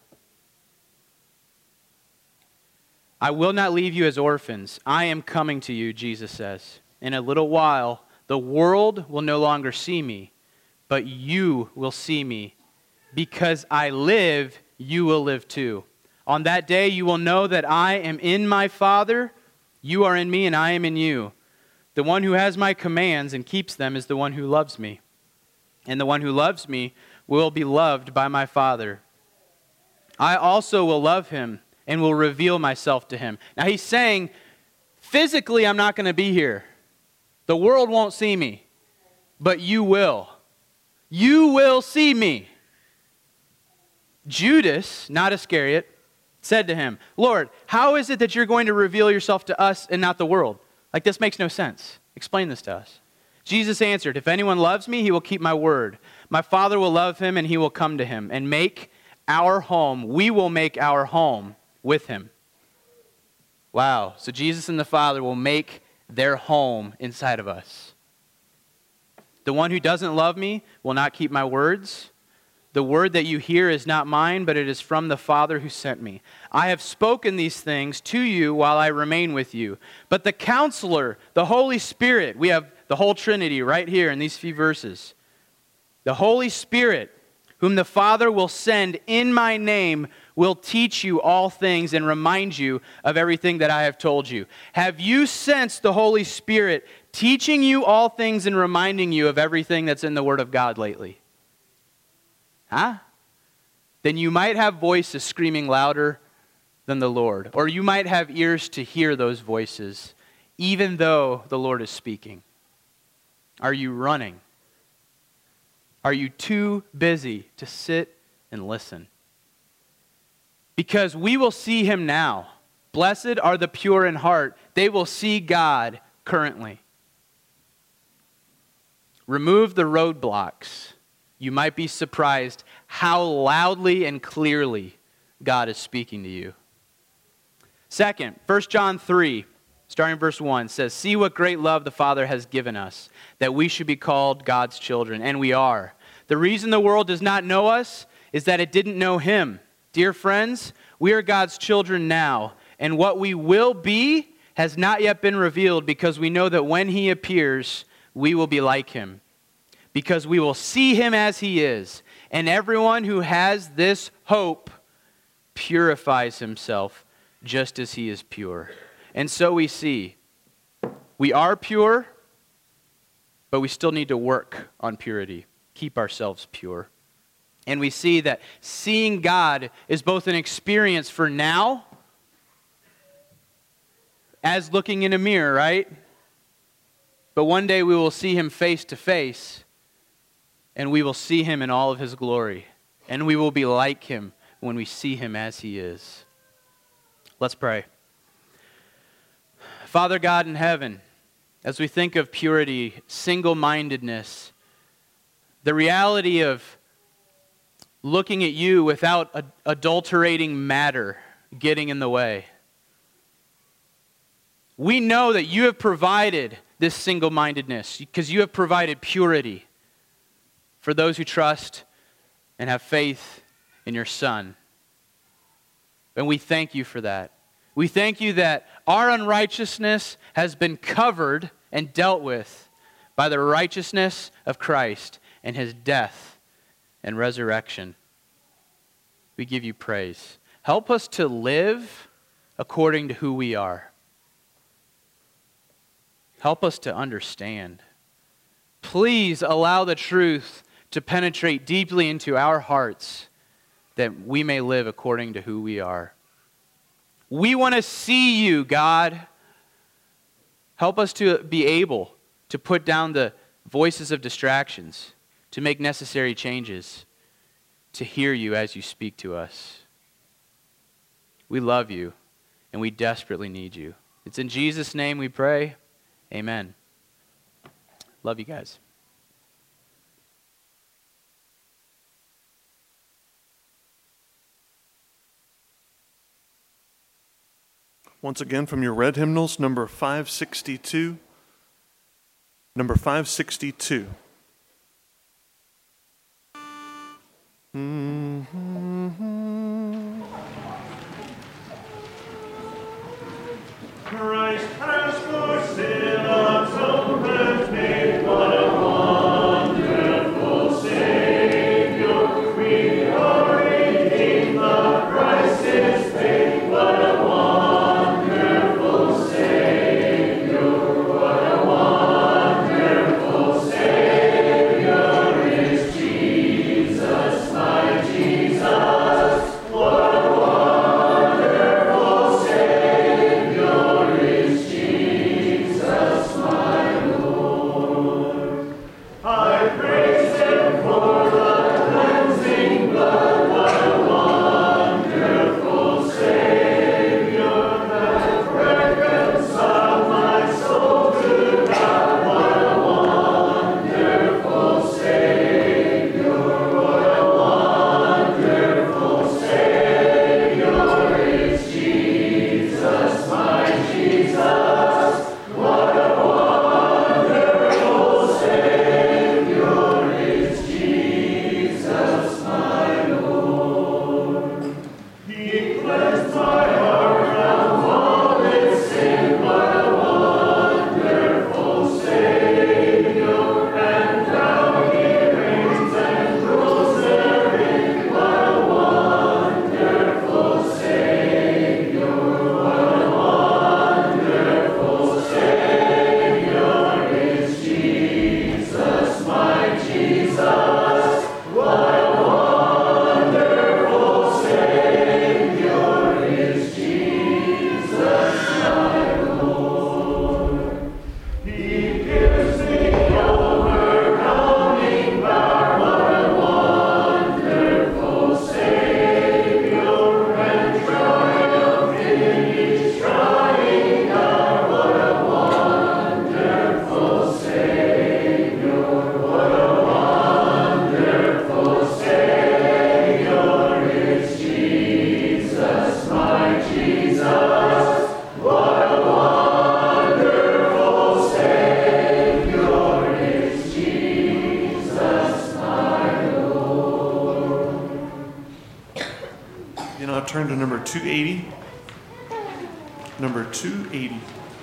D: I will not leave you as orphans. I am coming to you, Jesus says. In a little while, the world will no longer see me, but you will see me. Because I live, you will live too. On that day you will know that I am in my Father, you are in me, and I am in you. The one who has my commands and keeps them is the one who loves me. And the one who loves me will be loved by my Father. I also will love him and will reveal myself to him. Now he's saying, physically I'm not going to be here. The world won't see me, but you will. You will see me. Judas, not Iscariot, said to him, Lord, how is it that you're going to reveal yourself to us and not the world? Like, this makes no sense. Explain this to us. Jesus answered, if anyone loves me, he will keep my word. My Father will love him, and he will come to him and make our home. We will make our home with him. Wow. So Jesus and the Father will make their home inside of us. The one who doesn't love me will not keep my words. The word that you hear is not mine, but it is from the Father who sent me. I have spoken these things to you while I remain with you. But the Counselor, the Holy Spirit, we have the whole Trinity right here in these few verses. The Holy Spirit, whom the Father will send in my name, will teach you all things and remind you of everything that I have told you. Have you sensed the Holy Spirit teaching you all things and reminding you of everything that's in the Word of God lately? Huh? Then you might have voices screaming louder than the Lord. Or you might have ears to hear those voices, even though the Lord is speaking. Are you running? Are you too busy to sit and listen? Because we will see him now. Blessed are the pure in heart. They will see God currently. Remove the roadblocks. You might be surprised how loudly and clearly God is speaking to you. Second, First John three, starting verse one, says, "See what great love the Father has given us, that we should be called God's children, and we are. The reason the world does not know us is that it didn't know him. Dear friends, we are God's children now, and what we will be has not yet been revealed, because we know that when he appears, we will be like him, because we will see him as he is. And everyone who has this hope purifies himself just as he is pure." And so we see, we are pure, but we still need to work on purity, keep ourselves pure. And we see that seeing God is both an experience for now, as looking in a mirror, right? But one day we will see him face to face, and we will see him in all of his glory. And we will be like him when we see him as he is. Let's pray. Father God in heaven, as we think of purity, single-mindedness, the reality of looking at you without ad- adulterating matter getting in the way, we know that you have provided this single-mindedness because you have provided purity for those who trust and have faith in your Son. And we thank you for that. We thank you that our unrighteousness has been covered and dealt with by the righteousness of Christ and his death and resurrection. We give you praise. Help us to live according to who we are. Help us to understand. Please allow the truth to penetrate deeply into our hearts, that we may live according to who we are. We want to see you, God. Help us to be able to put down the voices of distractions, to make necessary changes, to hear you as you speak to us. We love you, and we desperately need you. It's in Jesus' name we pray. Amen. Love you guys.
C: Once again, from your red hymnals, number five sixty-two. Number five sixty-two. Mm-hmm.
A: Christ has for sin atonement made, what a wonderful Savior. We are redeemed, the price is paid, what a wonderful Savior, what a wonderful Savior is Jesus, my Jesus, what a wonderful Savior is Jesus.
C: two eighty. Number two eighty.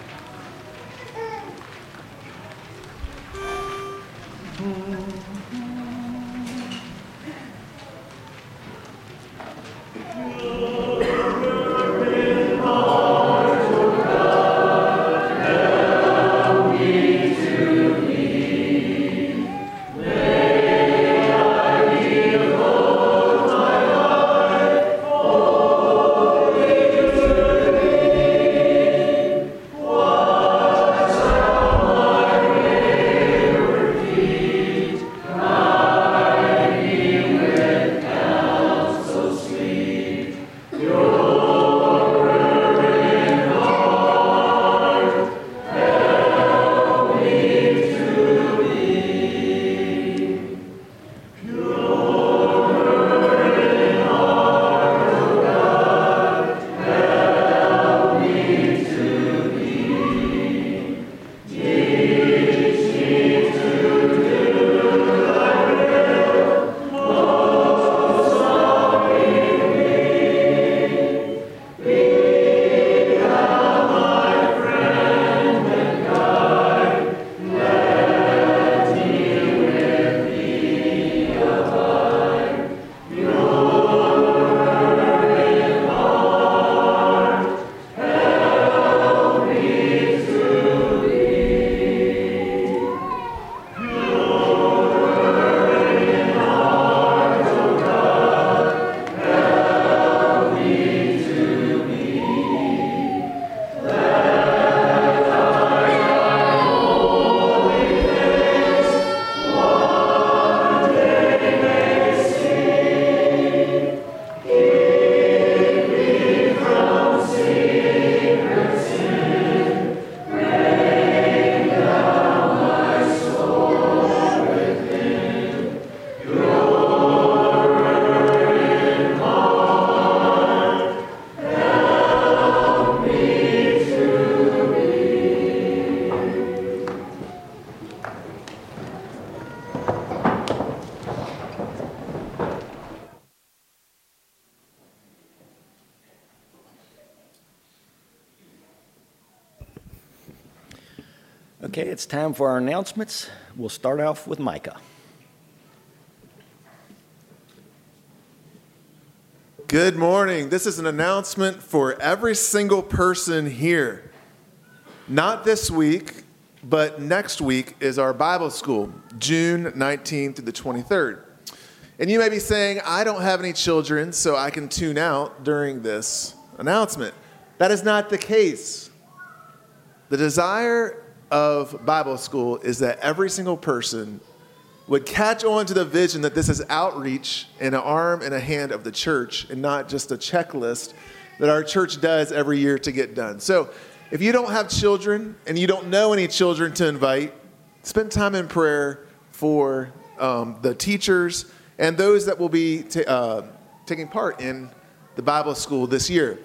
B: Okay, it's time for our announcements. We'll start off with Micah.
E: Good morning. This is an announcement for every single person here. Not this week, but next week is our Bible school, June nineteenth to the twenty-third. And you may be saying, I don't have any children, so I can tune out during this announcement. That is not the case. The desire of Bible school is that every single person would catch on to the vision that this is outreach in an arm and a hand of the church and not just a checklist that our church does every year to get done. So if you don't have children and you don't know any children to invite, spend time in prayer for um, the teachers and those that will be t- uh, taking part in the Bible school this year.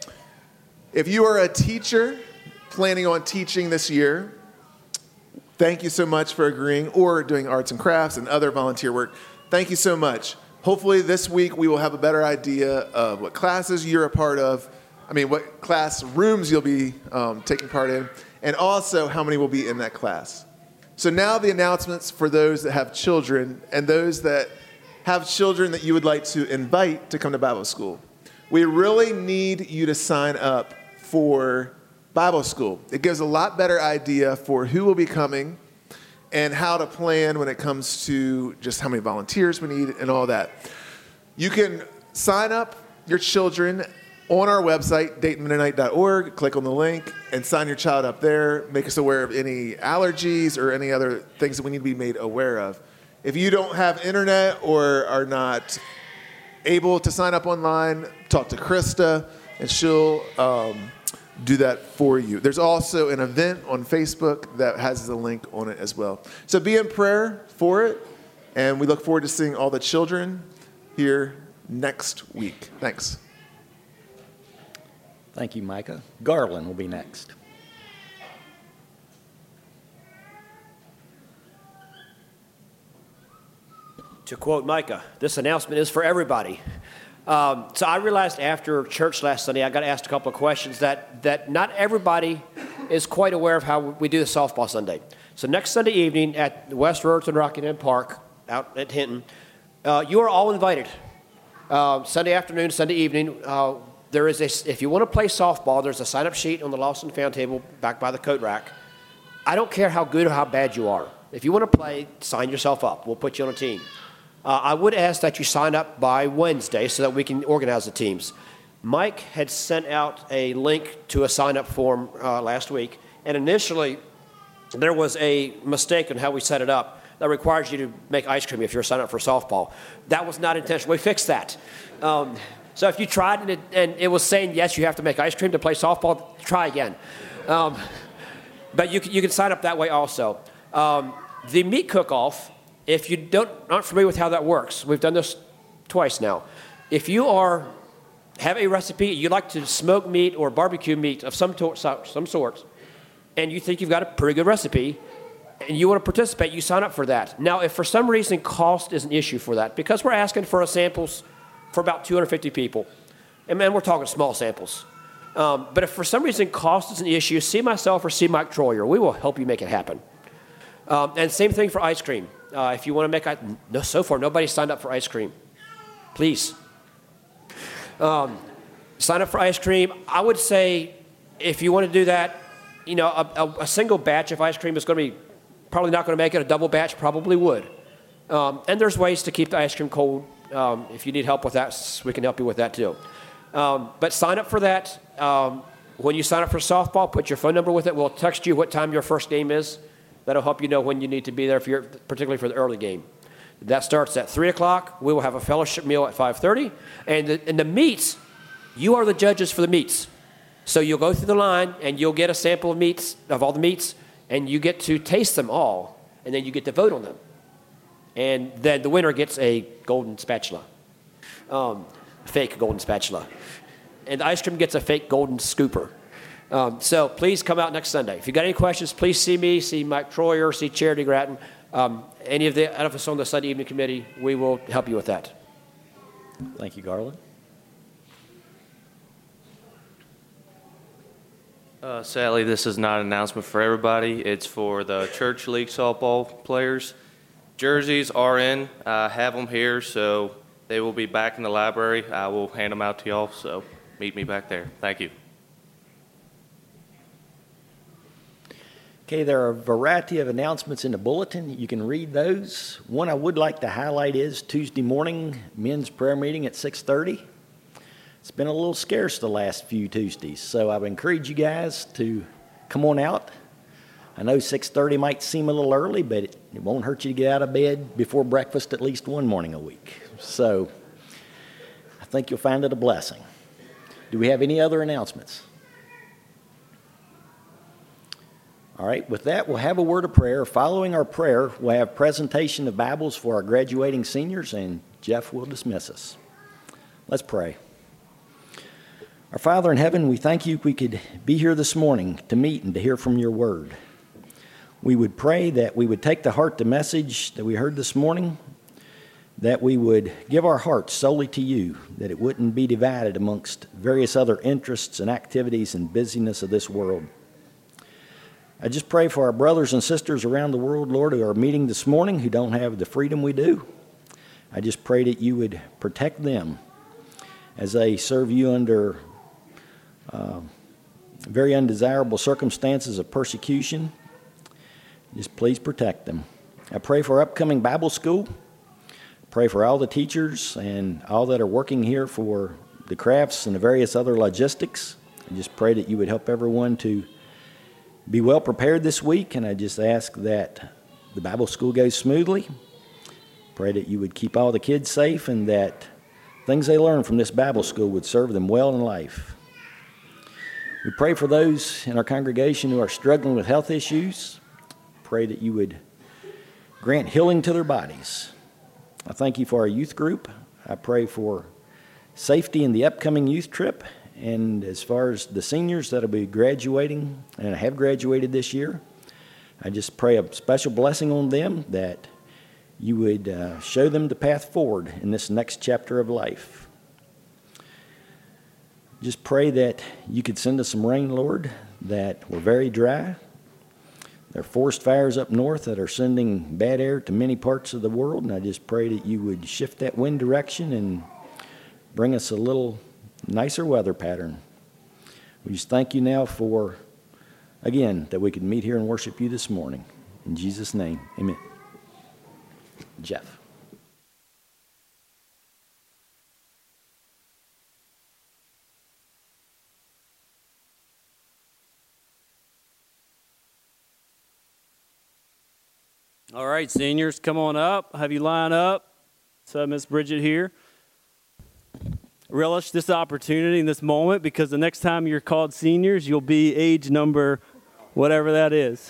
E: If you are a teacher planning on teaching this year, thank you so much for agreeing, or doing arts and crafts and other volunteer work. Thank you so much. Hopefully this week we will have a better idea of what classes you're a part of, I mean, what classrooms you'll be um, taking part in, and also how many will be in that class. So now the announcements for those that have children and those that have children that you would like to invite to come to Bible school. We really need you to sign up for Bible school. It gives a lot better idea for who will be coming and how to plan when it comes to just how many volunteers we need and all that. You can sign up your children on our website, Dayton Mennonite dot org. Click on the link and sign your child up there. Make us aware of any allergies or any other things that we need to be made aware of. If you don't have internet or are not able to sign up online, talk to Krista and she'll um, do that for you. There's also an event on Facebook that has the link on it as well. So be in prayer for it, and we look forward to seeing all the children here next week. Thanks.
B: Thank you, Micah. Garland will be next.
F: To quote Micah, this announcement is for everybody. Um, so I realized after church last Sunday, I got asked a couple of questions that, that not everybody is quite aware of how we do the softball Sunday. So next Sunday evening at West Ruritan Rockingham Park out at Hinton, uh, you are all invited. Uh, Sunday afternoon, Sunday evening, uh, there is a, if you want to play softball, there's a sign-up sheet on the Lost and Found table back by the coat rack. I don't care how good or how bad you are. If you want to play, sign yourself up. We'll put you on a team. Uh, I would ask that you sign up by Wednesday so that we can organize the teams. Mike had sent out a link to a sign-up form uh, last week, and initially there was a mistake in how we set it up that requires you to make ice cream if you're signed up for softball. That was not intentional. We fixed that. Um, so if you tried and it, and it was saying, yes, you have to make ice cream to play softball, try again. Um, but you can, you can sign up that way also. Um, the meat cook-off, if you don't, aren't familiar with how that works, we've done this twice now. If you are have a recipe, you like to smoke meat or barbecue meat of some, to- some sort, and you think you've got a pretty good recipe, and you want to participate, you sign up for that. Now, if for some reason cost is an issue for that, because we're asking for a samples for about two hundred fifty people, and man, we're talking small samples. Um, but if for some reason cost is an issue, see myself or see Mike Troyer. We will help you make it happen. Um, and same thing for ice cream. Uh, if you want to make, no, so far nobody signed up for ice cream. Please. Um, sign up for ice cream. I would say if you want to do that, you know, a, a, a single batch of ice cream is going to be probably not going to make it. A double batch probably would. Um, and there's ways to keep the ice cream cold. Um, if you need help with that, we can help you with that too. Um, but sign up for that. Um, when you sign up for softball, put your phone number with it. We'll text you what time your first game is. That'll help you know when you need to be there, for your, particularly for the early game. That starts at three o'clock. We will have a fellowship meal at five thirty. And the, and the meats, you are the judges for the meats. So you'll go through the line, and you'll get a sample of meats, of all the meats, and you get to taste them all, and then you get to vote on them. And then the winner gets a golden spatula, um, fake golden spatula. And the ice cream gets a fake golden scooper. Um, so please come out next Sunday. If you got any questions, please see me, see Mike Troyer, see Charity Grattan. Um, any of the of us on the Sunday evening committee, we will help you with that.
B: Thank you, Garland.
G: Uh, sadly, this is not an announcement for everybody. It's for the Church League softball players. Jerseys are in. I have them here, so they will be back in the library. I will hand them out to y'all, so meet me back there. Thank you.
B: Okay, there are a variety of announcements in the bulletin. You can read those. One I would like to highlight is Tuesday morning men's prayer meeting at six thirty. It's been a little scarce the last few Tuesdays, so I would encourage you guys to come on out. I know six thirty might seem a little early, but it, it won't hurt you to get out of bed before breakfast at least one morning a week. So I think you'll find it a blessing. Do we have any other announcements? All right, with that, we'll have a word of prayer. Following our prayer, we'll have presentation of Bibles for our graduating seniors, and Jeff will dismiss us. Let's pray. Our Father in heaven, we thank you we could be here this morning to meet and to hear from your word. We would pray that we would take to heart the message that we heard this morning, that we would give our hearts solely to you, that it wouldn't be divided amongst various other interests and activities and busyness of this world. I just pray for our brothers and sisters around the world, Lord, who are meeting this morning, who don't have the freedom we do. I just pray that you would protect them as they serve you under uh, very undesirable circumstances of persecution. Just please protect them. I pray for our upcoming Bible school. Pray for all the teachers and all that are working here for the crafts and the various other logistics. I just pray that you would help everyone to be well prepared this week, and I just ask that the Bible school goes smoothly. Pray that you would keep all the kids safe and that things they learn from this Bible school would serve them well in life. We pray for those in our congregation who are struggling with health issues. Pray that you would grant healing to their bodies. I thank you for our youth group. I pray for safety in the upcoming youth trip. And as far as the seniors that will be graduating and have graduated this year, I just pray a special blessing on them, that you would uh, show them the path forward in this next chapter of life. Just pray that you could send us some rain, Lord, that we're very dry. There are forest fires up north that are sending bad air to many parts of the world, and I just pray that you would shift that wind direction and bring us a little nicer weather pattern. We just thank you now for, again, that we could meet here and worship you this morning. In Jesus' name, amen. Jeff.
H: All right, seniors, come on up. I'll have you line up. So Miss Bridget here. Relish this opportunity in this moment, because the next time you're called seniors, you'll be age number whatever that is.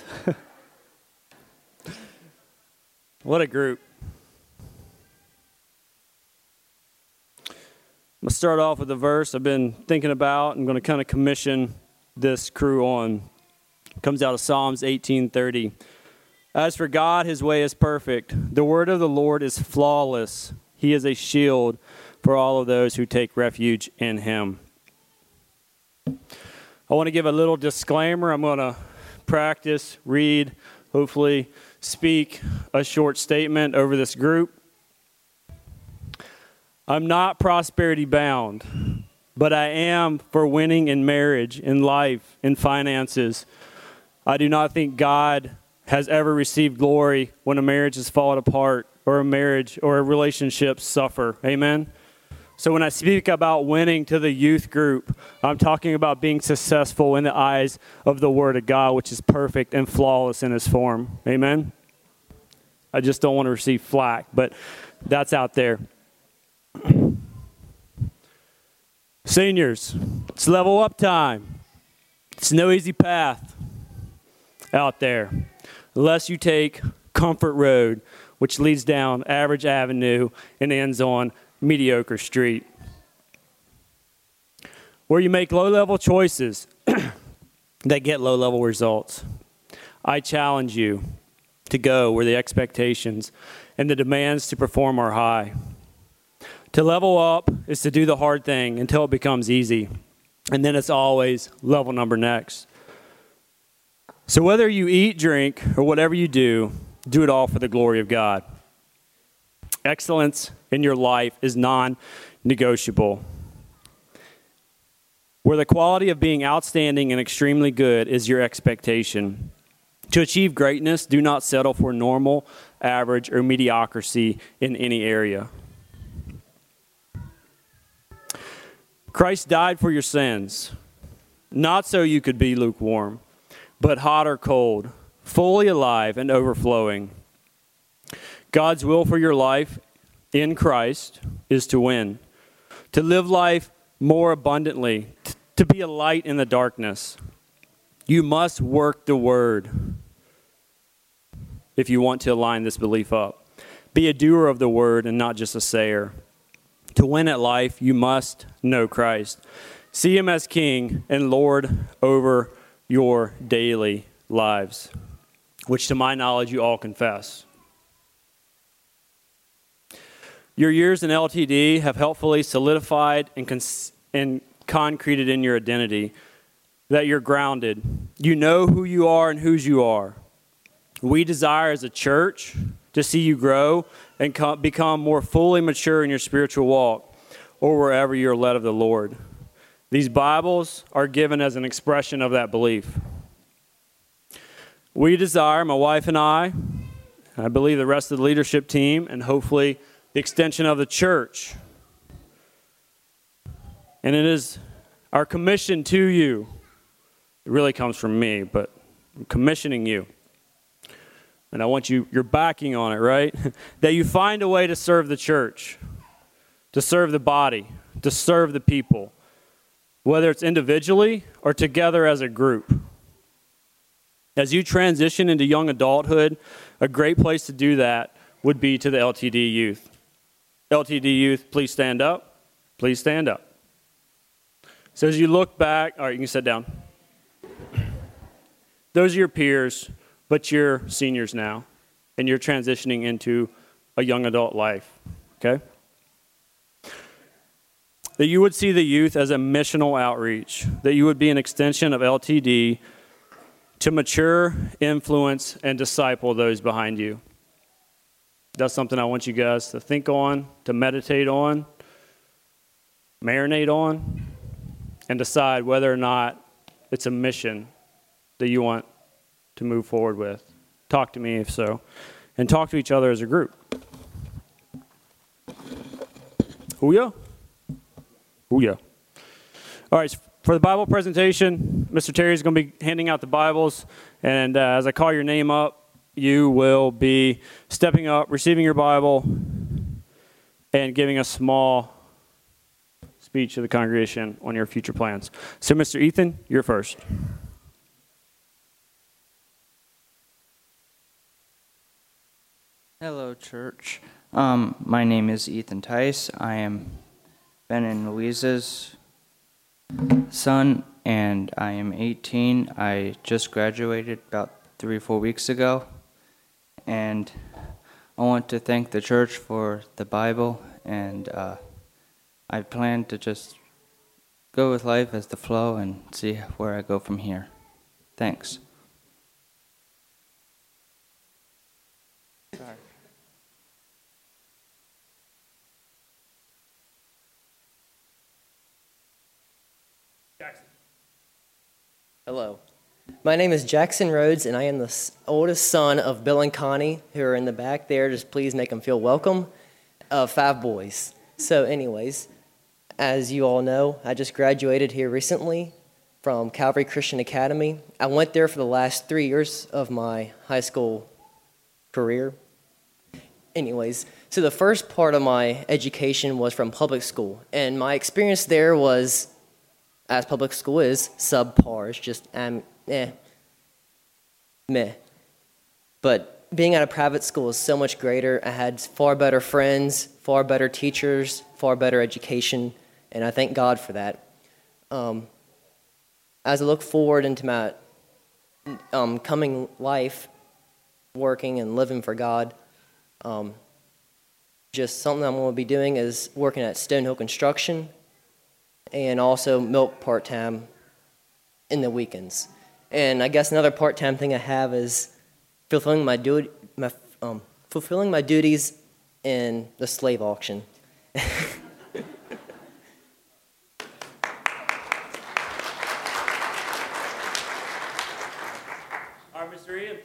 H: What a group. I'm going to start off with a verse I've been thinking about. I'm going to kind of commission this crew on. It comes out of Psalms eighteen thirty. As for God, his way is perfect. The word of the Lord is flawless. He is a shield for all of those who take refuge in him. I want to give a little disclaimer. I'm going to practice, read, hopefully speak a short statement over this group. I'm not prosperity bound, but I am for winning in marriage, in life, in finances. I do not think God has ever received glory when a marriage has fallen apart or a marriage or a relationship suffer. Amen? So when I speak about winning to the youth group, I'm talking about being successful in the eyes of the Word of God, which is perfect and flawless in His form. Amen? I just don't want to receive flack, but that's out there. Seniors, it's level up time. It's no easy path out there, unless you take Comfort Road, which leads down Average Avenue and ends on Mediocre Street, where you make low-level choices that get low-level results. I challenge you to go where the expectations and the demands to perform are high. To level up is to do the hard thing until it becomes easy, and then it's always level number next. So whether you eat, drink, or whatever you do, do it all for the glory of God. Excellence in your life is non-negotiable. Where the quality of being outstanding and extremely good is your expectation. To achieve greatness, do not settle for normal, average, or mediocrity in any area. Christ died for your sins, not so you could be lukewarm, but hot or cold, fully alive and overflowing. God's will for your life in Christ is to win, to live life more abundantly, t- to be a light in the darkness. You must work the word if you want to align this belief up. Be a doer of the word and not just a sayer. To win at life, you must know Christ. See him as King and Lord over your daily lives, which to my knowledge you all confess. Your years in L T D have helpfully solidified and, cons- and concreted in your identity that you're grounded. You know who you are and whose you are. We desire as a church to see you grow and co- become more fully mature in your spiritual walk or wherever you're led of the Lord. These Bibles are given as an expression of that belief. We desire, my wife and I, I believe the rest of the leadership team, and hopefully the extension of the church. And it is our commission to you. It really comes from me, but I'm commissioning you. And I want you, you're backing on it, right? That you find a way to serve the church, to serve the body, to serve the people, whether it's individually or together as a group. As you transition into young adulthood, a great place to do that would be to the L T D youth. L T D youth, please stand up. Please stand up. So as you look back, all right, you can sit down. Those are your peers, but you're seniors now, and you're transitioning into a young adult life, okay? that you would see the youth as a missional outreach, that you would be an extension of L T D to mature, influence, and disciple those behind you. That's something I want you guys to think on, to meditate on, marinate on, and decide whether or not it's a mission that you want to move forward with. Talk to me if so, and talk to each other as a group. Ooh, yeah. Ooh, yeah. All right, for the Bible presentation, Mister Terry is going to be handing out the Bibles, and uh, as I call your name up, you will be stepping up, receiving your Bible, and giving a small speech to the congregation on your future plans. So, Mister Ethan, you're first.
I: Hello, church. Um, my name is Ethan Tice. I am Ben and Louisa's son, and I am eighteen. I just graduated about three or four weeks ago, and I want to thank the church for the Bible, and uh, I plan to just go with life as the flow and see where I go from here. Thanks. Sorry.
J: Hello. My name is Jackson Rhodes, and I am the oldest son of Bill and Connie, who are in the back there. Just please make them feel welcome, of five boys. So anyways, as you all know, I just graduated here recently from Calvary Christian Academy. I went there for the last three years of my high school career. Anyways, so the first part of my education was from public school, and my experience there was, as public school is, subpar. It's just, um, eh, meh. But being at a private school is so much greater. I had far better friends, far better teachers, far better education, and I thank God for that. Um, as I look forward into my um, coming life, working and living for God, um, just something I'm going to be doing is working at Stonehill Construction, and also milk part-time in the weekends. And I guess another part-time thing I have is fulfilling my, du- my, um, fulfilling my duties in the slave auction.
H: All right, Mister Ian.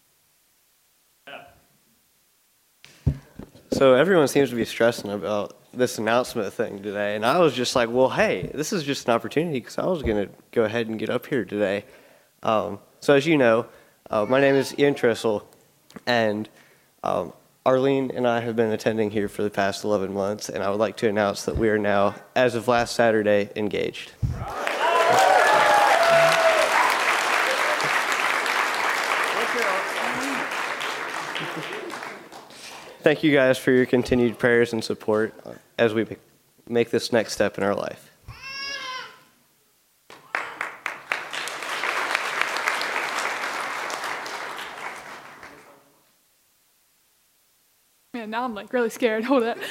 K: So everyone seems to be stressing about this announcement thing today, and I was just like, well, hey, this is just an opportunity because I was going to go ahead and get up here today. Um, so as you know, uh, my name is Ian Trissel, and um, Arlene and I have been attending here for the past eleven months, and I would like to announce that we are now, as of last Saturday, engaged. Thank you guys for your continued prayers and support as we make this next step in our life.
L: Man, now I'm like really scared. Hold up.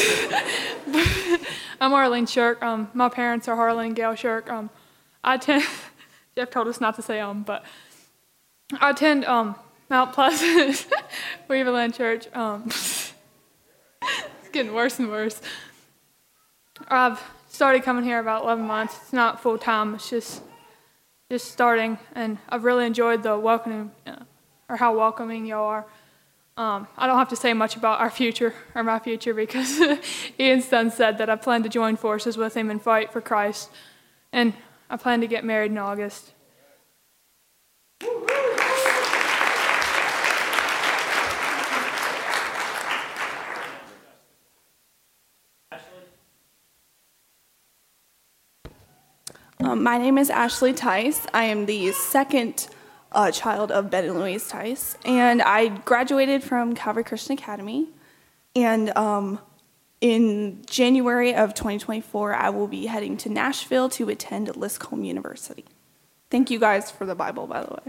L: I'm Arlene Shirk. Um, my parents are Harlan and Gail Shirk. Um, I attend. Jeff told us not to say um, but I attend um. Mount Pleasant, Weaverland Church. Um, it's getting worse and worse. I've started coming here about eleven months. It's not full time. It's just just starting, and I've really enjoyed the welcoming, uh, or how welcoming y'all are. Um, I don't have to say much about our future or my future because Ian's son said that I plan to join forces with him and fight for Christ, and I plan to get married in August.
M: Um, my name is Ashley Tice. I am the second uh, child of Ben and Louise Tice, and I graduated from Calvary Christian Academy. And um, in January of twenty twenty-four, I will be heading to Nashville to attend Liscombe University. Thank you guys for the Bible, by the way.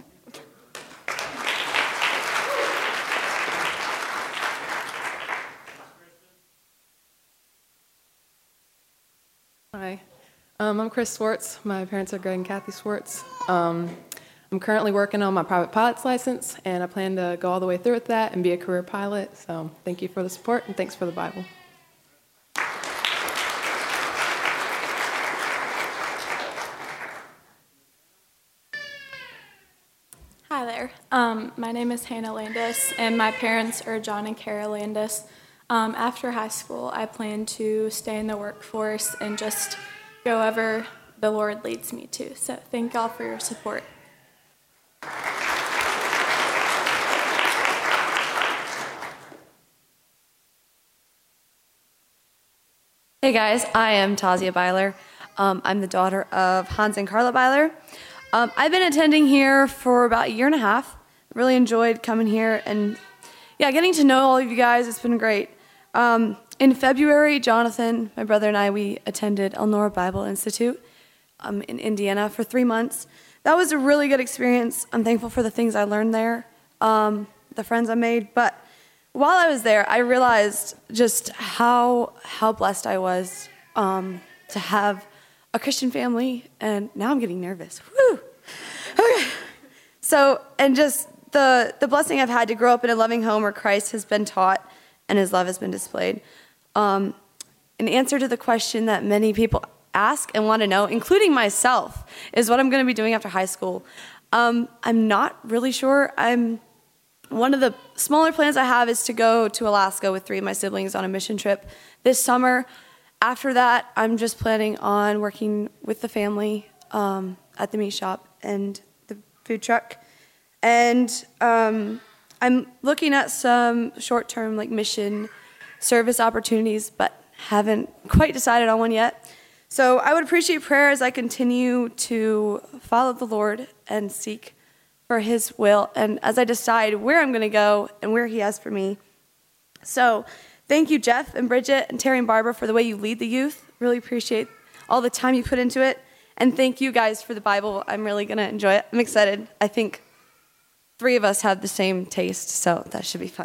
N: Um, I'm Chris Swartz. My parents are Greg and Kathy Swartz. Um, I'm currently working on my private pilot's license, and I plan to go all the way through with that and be a career pilot. So thank you for the support, and thanks for the Bible.
O: Hi there. Um, my name is Hannah Landis, and my parents are John and Kara Landis. Um, after high school, I plan to stay in the workforce and just go wherever the Lord leads me to. So thank y'all for your support.
P: Hey guys, I am Tazia Byler. Um, I'm the daughter of Hans and Carla Byler. Um, I've been attending here for about a year and a half. Really enjoyed coming here and yeah, getting to know all of you guys. It's been great. Um, in February, Jonathan, my brother, and I, we attended Elnora Bible Institute um, in Indiana for three months. That was a really good experience. I'm thankful for the things I learned there, um, the friends I made. But while I was there, I realized just how how blessed I was um, to have a Christian family. And now I'm getting nervous. Woo! Okay. So, and just the the blessing I've had to grow up in a loving home where Christ has been taught and his love has been displayed. Um, an answer to the question that many people ask and want to know, including myself, is what I'm going to be doing after high school. Um, I'm not really sure. I'm one of the smaller plans I have is to go to Alaska with three of my siblings on a mission trip this summer. After that, I'm just planning on working with the family um, at the meat shop and the food truck. And um, I'm looking at some short-term like mission service opportunities, but haven't quite decided on one yet. So I would appreciate prayer as I continue to follow the Lord and seek for his will, and as I decide where I'm going to go and where he has for me. So thank you, Jeff and Bridget and Terry and Barbara, for the way you lead the youth. Really appreciate all the time you put into it. And thank you guys for the Bible. I'm really going to enjoy it. I'm excited. I think three of us have the same taste, so that should be fun.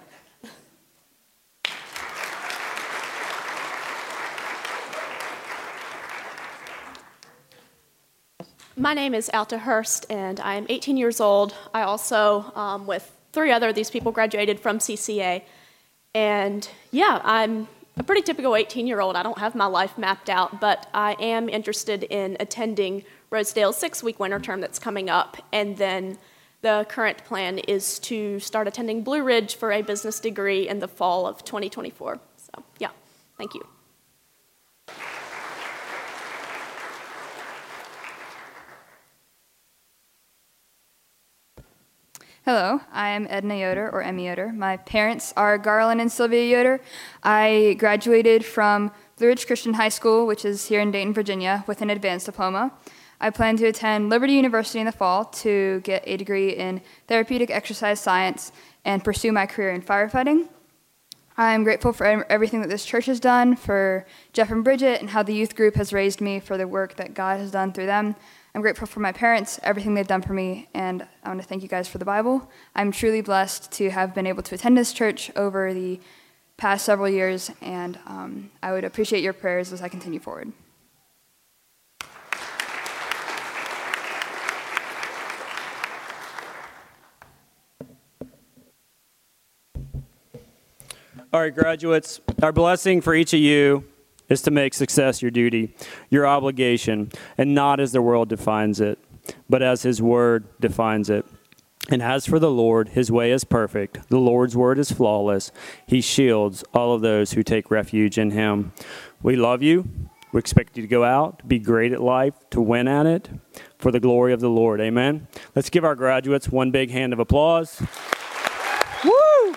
Q: My name is Alta Hurst, and I am eighteen years old. I also, um, with three other of these people, graduated from C C A. And yeah, I'm a pretty typical eighteen-year-old. I don't have my life mapped out, but I am interested in attending Rosedale's six-week winter term that's coming up. And then the current plan is to start attending Blue Ridge for a business degree in the fall of twenty twenty-four. So yeah, thank you.
R: Hello, I am Edna Yoder, or Emmy Yoder. My parents are Garland and Sylvia Yoder. I graduated from Blue Ridge Christian High School, which is here in Dayton, Virginia, with an advanced diploma. I plan to attend Liberty University in the fall to get a degree in therapeutic exercise science and pursue my career in firefighting. I'm grateful for everything that this church has done, for Jeff and Bridget, and how the youth group has raised me, for the work that God has done through them. I'm grateful for my parents, everything they've done for me, and I want to thank you guys for the Bible. I'm truly blessed to have been able to attend this church over the past several years, and um, I would appreciate your prayers as I continue forward.
H: All right, graduates, our blessing for each of you is to make success your duty, your obligation, and not as the world defines it, but as his word defines it. And as for the Lord, his way is perfect. The Lord's word is flawless. He shields all of those who take refuge in him. We love you. We expect you to go out, be great at life, to win at it, for the glory of the Lord. Amen. Let's give our graduates one big hand of applause. Woo!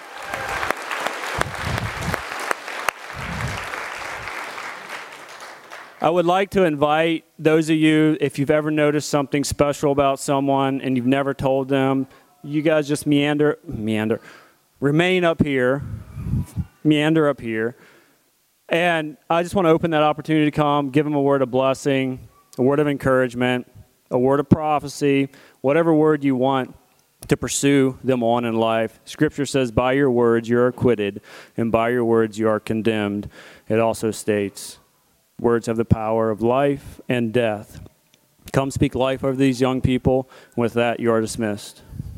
H: I would like to invite those of you, if you've ever noticed something special about someone and you've never told them, you guys just meander, meander, remain up here, meander up here. And I just want to open that opportunity to come, give them a word of blessing, a word of encouragement, a word of prophecy, whatever word you want to pursue them on in life. Scripture says, by your words you are acquitted, and by your words you are condemned. It also states, Words have the power of life and death. Come speak life over these young people. With that, you are dismissed.